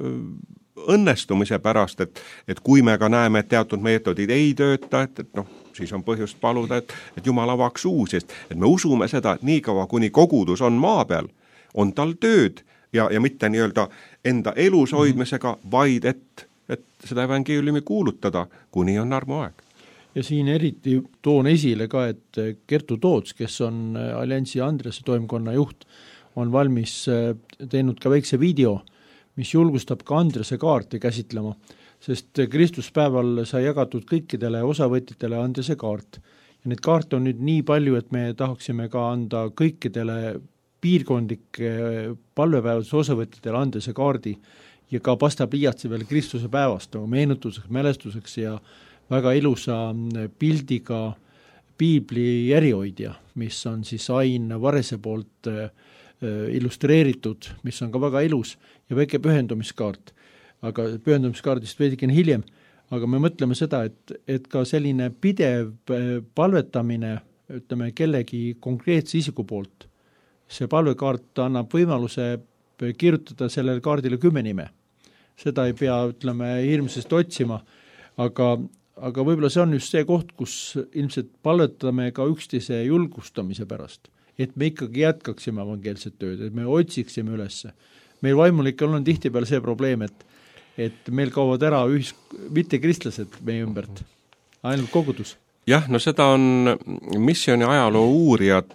õnnestumise pärast, et, et kui me ka näeme, et teatud meetodid ei tööta, et, et noh, siis on põhjust paluda, et, et Jumal avaks uusi, et me usume seda, et nii kaua, kuni kogudus on maa peal, on tal tööd ja, ja mitte nii-öelda enda elus hoidmisega, vaid et, et seda evangeeliumi kuulutada, kuni on armuaeg. Ja siin eriti toon esile ka, et Kertu Toots, kes on Alliansi Andrese toimkonna juht, on valmis teinud ka väikse video, mis julgustab ka Andrese kaarti käsitlema, sest Kristuspäeval sai jagatud kõikidele osavõtjatele Andrese kaart. Ja need kaarte on nüüd nii palju, et me tahaksime ka anda kõikidele piirkondlike palvepäevaduse osavõtjatele Andrese kaardi ja ka pastapliiatsi veel Kristuse päevast nagu meenutuseks, mälestuseks ja väga ilusa pildiga piibli järjehoidja, mis on siis Ain Varese poolt illustreeritud, mis on ka väga ilus ja väike pühendumiskaart, aga pühendumiskaardist veidikene hiljem, aga me mõtleme seda, et, et ka selline pidev palvetamine, ütleme kellegi konkreetse isiku poolt, see palvekaart annab võimaluse kirjutada sellele kaardile kümme nime. Seda ei pea, ütleme, hirmsast otsima, aga, aga võib-olla see on just see koht, kus ilmselt palvetame ka üksteise julgustamise pärast, et me ikkagi jätkaksime evangeelset tööd, et me otsiksime ülesse. Meil vaimulikel on tihtipeale see probleem, et, et meil kauvad ära ühis, mitte kristlased meie ümbert, ainult kogudus. Jah, no seda on missiooni ajaloo uurijad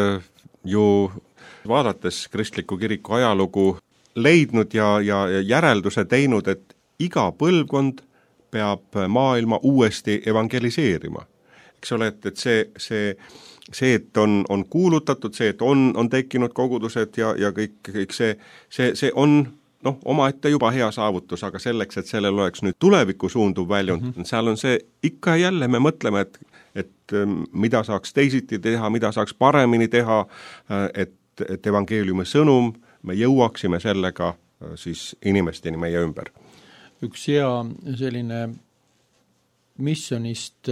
ju vaadates kristliku kiriku ajalugu leidnud ja, ja järelduse teinud, et iga põlvkond peab maailma uuesti evangeliseerima. Eks ole, et, et see, see see, et on, on kuulutatud, see, et on, on tekkinud kogudused ja, ja kõik, kõik see, see, see on noh, omaette juba hea saavutus, aga selleks, et sellel oleks nüüd tuleviku suunduv väljund, mm-hmm. seal on see ikka ja jälle, me mõtleme, et, et mida saaks teisiti teha, mida saaks paremini teha, et, et evangeeliumi sõnum, me jõuaksime sellega siis inimesteni meie ümber. Üks hea selline missionist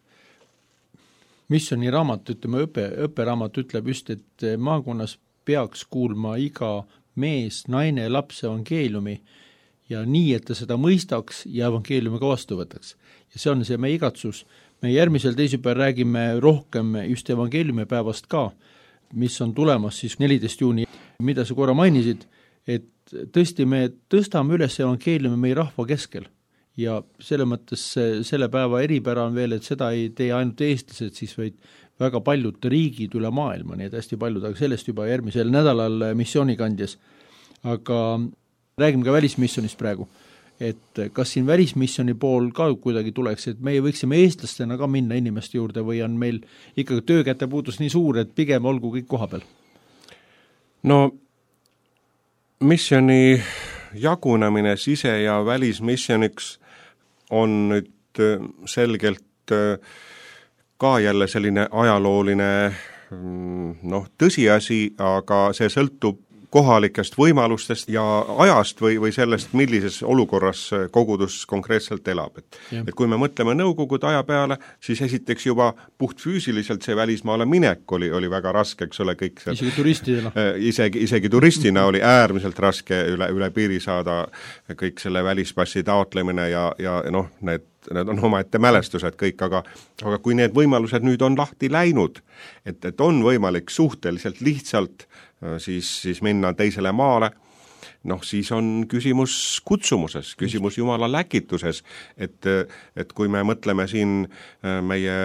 Missioni raamat, ütleme, õpe, õperaamat ütleb just, et maakonnas peaks kuulma iga mees, naine, laps evangeeliumi ja nii, et ta seda mõistaks ja evangeeliumi ka vastu võtaks. Ja see on see meie igatsus. Me järgmisel teisipäeval räägime rohkem just evangeeliumi päevast ka, mis on tulemas siis neliteist juuni, mida sa korra mainisid, et tõesti me tõstame üles evangeeliumi meie rahva keskel ja selle mõttes selle päeva eripära on veel, et seda ei tee ainult eestlased siis, vaid väga paljud riigid üle maailma, nii et hästi paljud, aga sellest juba järgmisel nädalal missioonikandjas. Aga räägime ka välismissionist praegu, et kas siin välismisjoni pool ka kuidagi tuleks, et meie võiksime eestlastena ka minna inimeste juurde või on meil ikkagi töökäte puudus nii suur, et pigem olgu kõik koha peal? No missioni jagunemine sise- ja välismissioniks on nüüd selgelt ka jälle selline ajalooline noh, tõsiasi, aga see sõltub kohalikest võimalustest ja ajast või, või sellest, millises olukorras kogudus konkreetselt elab. Et, et kui me mõtleme nõukogude aja peale, siis esiteks juba puht füüsiliselt see välismaale minek oli, oli väga raske, eks ole, kõik see, isegi turistidena. Isegi, isegi turistina oli äärmiselt raske üle, üle piiri saada kõik selle välispassi taotlemine ja, ja noh, need need on omaette mälestused kõik, aga, aga kui need võimalused nüüd on lahti läinud, et, et on võimalik suhteliselt lihtsalt siis, siis minna teisele maale, noh siis on küsimus kutsumuses, küsimus Jumala läkituses, et, et kui me mõtleme siin meie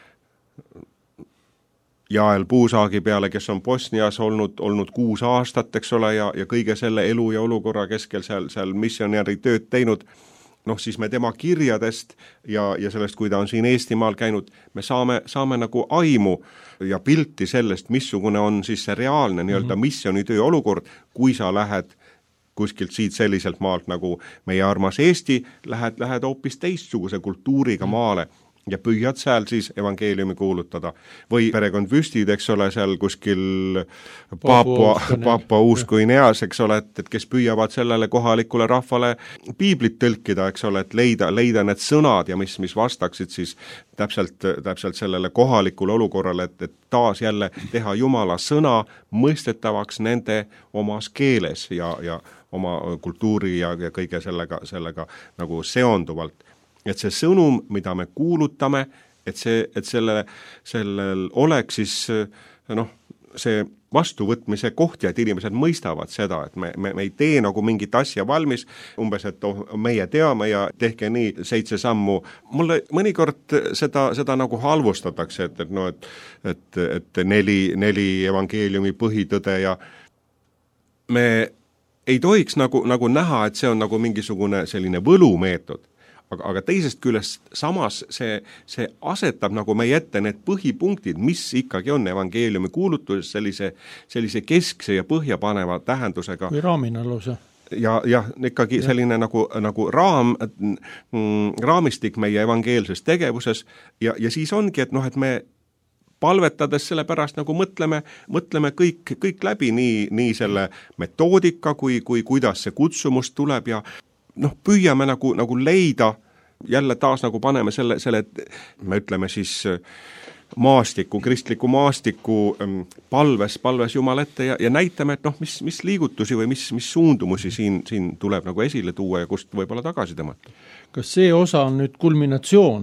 Jael Puusaagi peale, kes on Bosnias olnud, olnud kuus aastat, eks ole, ja, ja kõige selle elu ja olukorra keskel seal, seal missionäri tööd teinud, noh siis me tema kirjadest ja, ja sellest, kui ta on siin Eestimaal käinud, me saame, saame nagu aimu ja pilti sellest, missugune on siis see reaalne nii-öelda mm-hmm. missionitöö olukord, kui sa lähed kuskilt siit selliselt maalt nagu meie armas Eesti, lähed, lähed hoopis teistsuguse kultuuriga maale ja püüad seal siis evangeeliumi kuulutada. Või perekond Vüstid, eks ole, seal kuskil Papua, Papua Uus-Guineas, eks ole, et, et kes püüavad sellele kohalikule rahvale piiblit tõlkida, eks ole, et leida, leida need sõnad ja mis, mis vastaksid siis täpselt, täpselt sellele kohalikule olukorrale, et, et taas jälle teha Jumala sõna mõistetavaks nende omas keeles ja, ja oma kultuuri ja, ja kõige sellega, sellega nagu seonduvalt. Et see sõnum, mida me kuulutame, et, see, et selle, sellel oleks siis noh, see vastuvõtmise koht ja et inimesed mõistavad seda, et me, me, me ei tee nagu mingit asja valmis, umbes, et oh, meie teame ja tehke nii seitse sammu. Mulle mõnikord seda, seda nagu halvustatakse, et, et, no, et, et, et neli, neli evangeeliumi põhitõde ja me ei tohiks nagu, nagu näha, et see on nagu mingisugune selline võlumeetod. Aga, aga teisest küljest samas see, see asetab nagu meie ette need põhipunktid, mis ikkagi on evangeeliumi kuulutuses sellise, sellise keskse ja põhjapaneva tähendusega. Või raamina lausa. Ja, ja ikkagi ja. selline nagu, nagu raam, raamistik meie evangeelses tegevuses ja, ja siis ongi, et noh, et me palvetades selle pärast nagu mõtleme, mõtleme kõik, kõik läbi nii, nii selle metoodika, kui, kui kuidas see kutsumus tuleb ja noh, püüame nagu, nagu leida, jälle taas nagu paneme selle, selle, me ütleme siis maastiku, kristliku maastiku palves, palves Jumal ette ja, ja näitame, et noh, mis, mis liigutusi või mis, mis suundumusi siin, siin tuleb nagu esile tuua ja kust võib-olla tagasi tõmmata. Kas see osa on nüüd kulminatsioon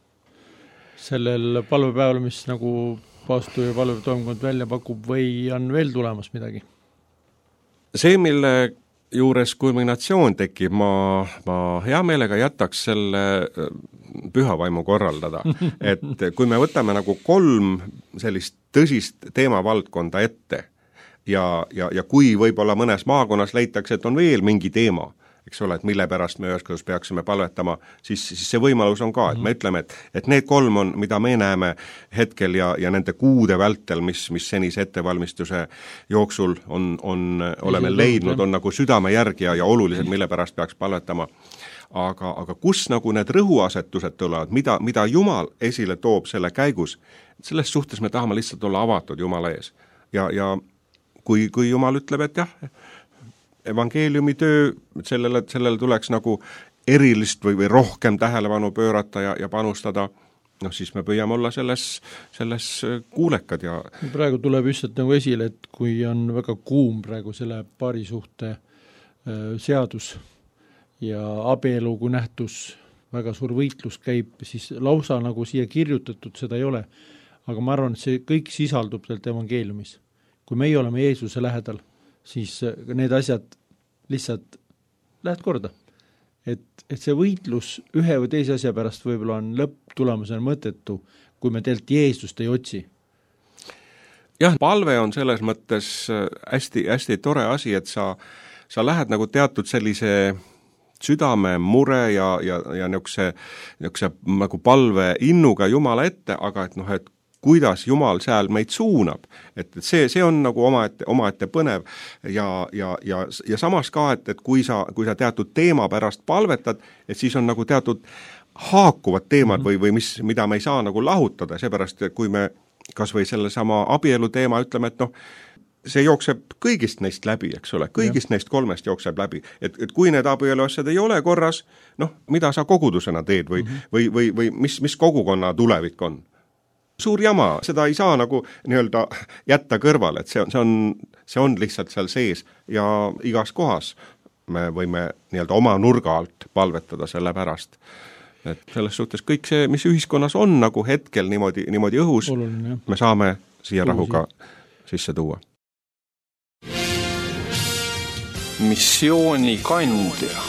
sellel palvepäeval, mis nagu paastu ja palvetoimkond välja pakub või on veel tulemas midagi? See, mille juures kulminatsioon tekib, ma, ma hea meelega jätaks selle pühavaimu korraldada. Et kui me võtame nagu kolm sellist tõsist teemavaldkonda ette ja, ja, ja kui võib-olla mõnes maakonnas leitakse, et on veel mingi teema, eks ole, et mille pärast me üheskoos peaksime palvetama, siis, siis see võimalus on ka, et me ütleme, et, et need kolm on, mida me näeme hetkel ja, ja nende kuude vältel, mis, mis senise ettevalmistuse jooksul on, on, oleme leidnud, on nagu südame järgi ja, ja olulised, mille pärast peaks palvetama. Aga, aga kus nagu need rõhuasetused tulevad, mida, mida Jumal esile toob selle käigus, selles suhtes me tahame lihtsalt olla avatud Jumala ees. Ja, ja kui, kui Jumal ütleb, et jah, evangeeliumi töö, sellele, sellele tuleks nagu erilist või, või rohkem tähelepanu pöörata ja, ja panustada, noh siis me püüame olla selles, selles kuulekad ja praegu tuleb lihtsalt nagu esile, et kui on väga kuum praegu selle paarisuhte seadus ja abielu kui nähtus, väga suur võitlus käib, siis lausa nagu siia kirjutatud seda ei ole. Aga ma arvan, et see kõik sisaldub teilt evangeeliumis. Kui meie oleme Jeesuse lähedal, siis need asjad lihtsalt lähed korda. et, et see võitlus ühe või teise asja pärast võib-olla on lõpptulemusena mõttetu, kui me tegelikult Jeesust ei otsi. Jah, palve on selles mõttes hästi, hästi tore asi, et sa, sa lähed nagu teatud sellise südame mure ja, ja, ja niisuguse, niisuguse nagu palve innuga Jumala ette, aga et noh, et kuidas Jumal seal meid suunab, et, et see, see on nagu omaette, omaette põnev ja, ja, ja, ja samas ka, et, et kui sa, kui sa teatud teema pärast palvetad, et siis on nagu teatud haakuvad teemad mm-hmm. või, või mis, mida me ei saa nagu lahutada, seepärast, et kui me kas või selle sama abielu teema ütleme, et noh, see jookseb kõigist neist läbi, eks ole, kõigist ja. neist kolmest jookseb läbi, et, et kui need abielu asjad ei ole korras, noh, mida sa kogudusena teed või mm-hmm. või, või, või mis, mis kogukonna tulevik on? Suur jama, seda ei saa nagu nii-öelda jätta kõrvale, et see on, see on, see on lihtsalt seal sees ja igas kohas me võime nii-öelda oma nurga alt palvetada selle pärast. Et selles suhtes kõik see, mis ühiskonnas on nagu hetkel niimoodi, niimoodi õhus, Oluline, me saame siia rahuga sisse tuua. Missiooni kandja.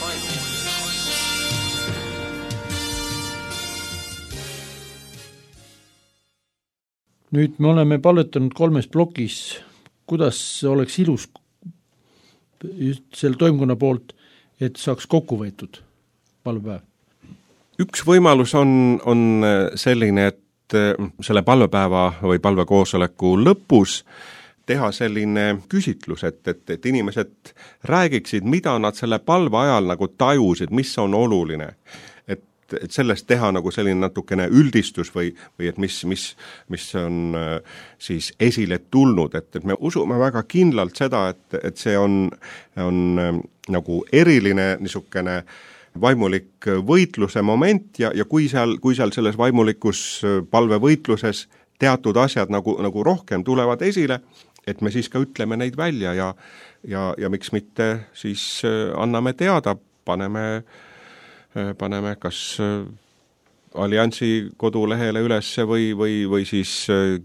Nüüd me oleme palvetanud kolmes plokis, kuidas oleks ilus just selle toimkonna poolt, et saaks kokku võetud palvepäev. Üks võimalus on, on selline, et selle palvepäeva või palvekoosoleku lõpus teha selline küsitlus, et, et, et inimesed räägiksid, mida nad selle palve ajal nagu tajusid, mis on oluline. Et, et sellest teha nagu selline natukene üldistus või, või et mis, mis, mis on siis esile tulnud, et, et me usume väga kindlalt seda, et, et see on, on nagu eriline niisugune vaimulik võitluse moment ja, ja kui seal, kui seal selles vaimulikus palvevõitluses teatud asjad nagu, nagu rohkem tulevad esile, et me siis ka ütleme neid välja ja, ja, ja miks mitte siis anname teada, paneme, paneme kas alliansi kodulehele ülesse või, või, või siis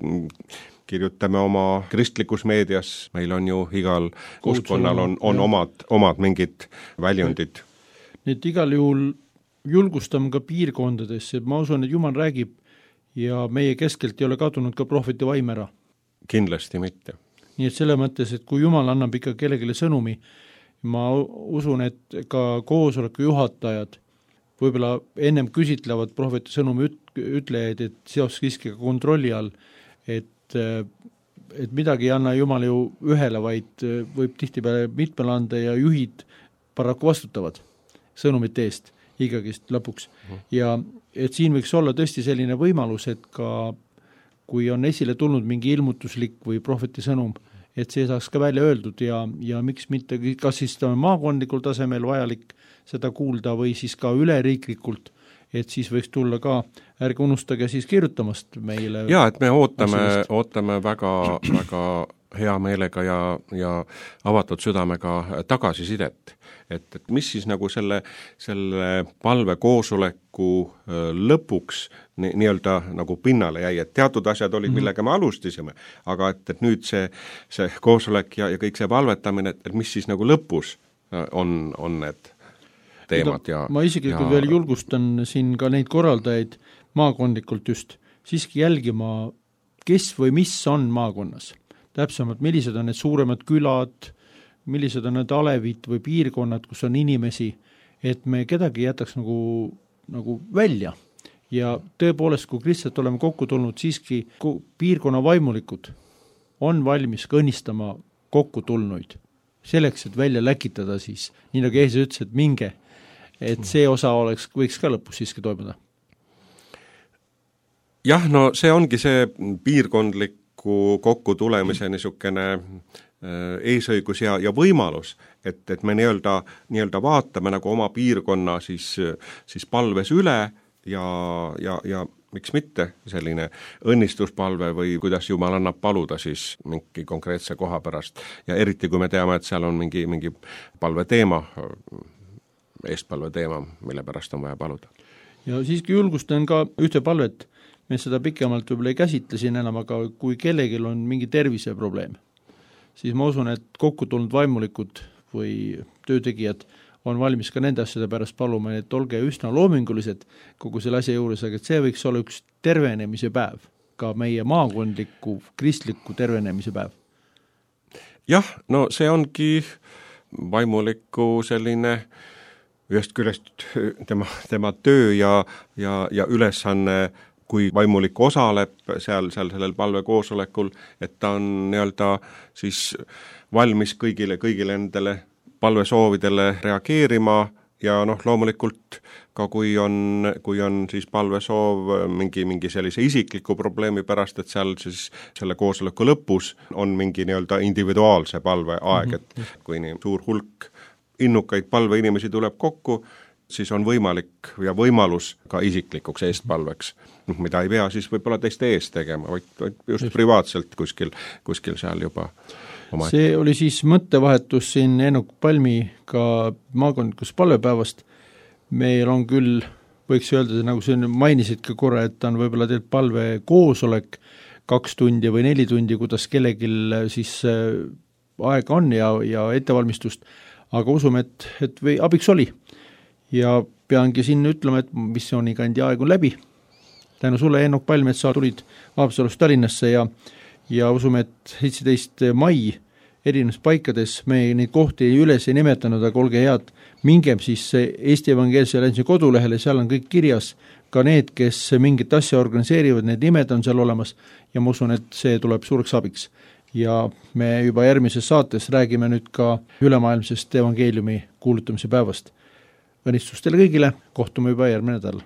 kirjutame oma kristlikus meedias, meil on ju igal uskkonnal on, on omad, omad mingid väljundid. Nii et igal juhul julgustame ka piirkondadesse, ma usun, et Jumal räägib ja meie keskelt ei ole kadunud ka prohveti vaim ära. Kindlasti mitte. Nii et selle mõttes, et kui Jumal annab ikka kellegile sõnumi, ma usun, et ka koosoleku juhatajad võib-olla ennem küsitlevad prohveti sõnumi ütlejaid, et seos siiski kontrolli all, et, et midagi ei anna Jumal ju ühele, vaid võib tihtipeale mitmele anda ja juhid paraku vastutavad sõnumite eest igagist lõpuks. Ja et siin võiks olla tõesti selline võimalus, et ka kui on esile tulnud mingi ilmutuslik või prohveti sõnum, et see saaks ka välja öeldud ja, ja miks mitte, kas siis maakondlikul tasemel vajalik seda kuulda või siis ka üleriiklikult, et siis võiks tulla ka, ärge unustage siis kirjutamast meile. Jaa, et me ootame, ootame väga, väga hea meelega ja, ja avatud südamega tagasisidet. Et, et mis siis nagu selle, selle palvekoosoleku lõpuks ni, nii-öelda nagu pinnale jäi, et teatud asjad olid, millega me alustasime, aga et, et nüüd see, see koosolek ja, ja kõik see palvetamine, et, et mis siis nagu lõpus on, on need teemad ja ma isiklikult ja... veel julgustan siin ka neid korraldajaid maakondlikult just siiski jälgima, kes või mis on maakonnas. Täpsemalt, millised on need suuremad külad, millised on need alevid või piirkonnad, kus on inimesi, et me kedagi jätaks nagu, nagu välja. Ja tõepoolest, kui kristlased oleme kokku tulnud, siiski piirkonna vaimulikud on valmis kõnnistama kokku tulnuid. Selleks, et välja läkitada siis, nii nagu Jeesus ütles, et minge, et see osa oleks, võiks ka lõpus siiski toimuda. Jah, no see ongi see piirkondlik kokku tulemise niisugune eesõigus ja, ja võimalus, et, et me nii-öelda, nii-öelda vaatame nagu oma piirkonna siis, siis palves üle ja, ja, ja miks mitte selline õnnistuspalve või kuidas Jumal annab paluda siis mingi konkreetse koha pärast. Ja eriti, kui me teame, et seal on mingi, mingi palveteema, eestpalveteema, mille pärast on vaja paluda. Ja siiski julgustan ka ühte palvet, me seda pikemalt võib-olla ei käsitlesin enam, aga kui kellelgi on mingi terviseprobleem, siis ma usun, et kokku tulnud vaimulikud või töötegijad on valmis ka nende asjade pärast paluma, et olge üsna loomingulised kogu selle asja juures, aga et see võiks olla üks tervenemise päev, ka meie maakondliku, kristliku tervenemise päev. Jah, no see ongi vaimuliku selline ühest küljest tema, tema töö ja, ja, ja ülesanne, kui vaimulik osaleb seal, seal sellel palvekoosolekul, et ta on nii-öelda siis valmis kõigile, kõigile nendele palvesoovidele reageerima ja noh, loomulikult ka kui on, kui on siis palvesoov mingi, mingi sellise isikliku probleemi pärast, et seal siis selle koosoleku lõpus on mingi nii-öelda individuaalse palve aeg, et kui nii suur hulk innukaid palveinimesi tuleb kokku, siis on võimalik ja võimalus ka isiklikuks eestpalveks, mida ei pea siis võib-olla teiste eest tegema, vaid, vaid just, just privaatselt kuskil, kuskil seal juba oma. See oli siis mõttevahetus siin Eenok Palmiga maakondlikus palvepäevast. Meil on küll, võiks öelda, nagu sa mainisid ka korra, et on võib-olla teil palve koosolek kaks tundi või neli tundi, kuidas kellegil siis aega on ja, ja ettevalmistust, aga usume, et, et või abiks oli. Ja peangi siin ütlema, et missioonikandi aeg on läbi. Tänu sulle, Eenok Palm, et sa tulid Haapsalust Tallinnasse ja, ja usume, et seitseteist mai erinevates paikades me neid kohti üles ei nimetanud, aga olge head, mingem siis Eesti Evangeelse Alliansi kodulehele, seal on kõik kirjas, ka need, kes mingit asja organiseerivad, need nimed on seal olemas ja ma usun, et see tuleb suureks abiks. Ja me juba järgmises saates räägime nüüd ka ülemaailmsest evangeeliumi kuulutamise päevast. Õnnistus teile kõigile, kohtume juba järgmine nädal.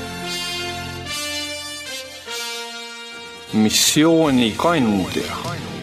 Missiooni kandja.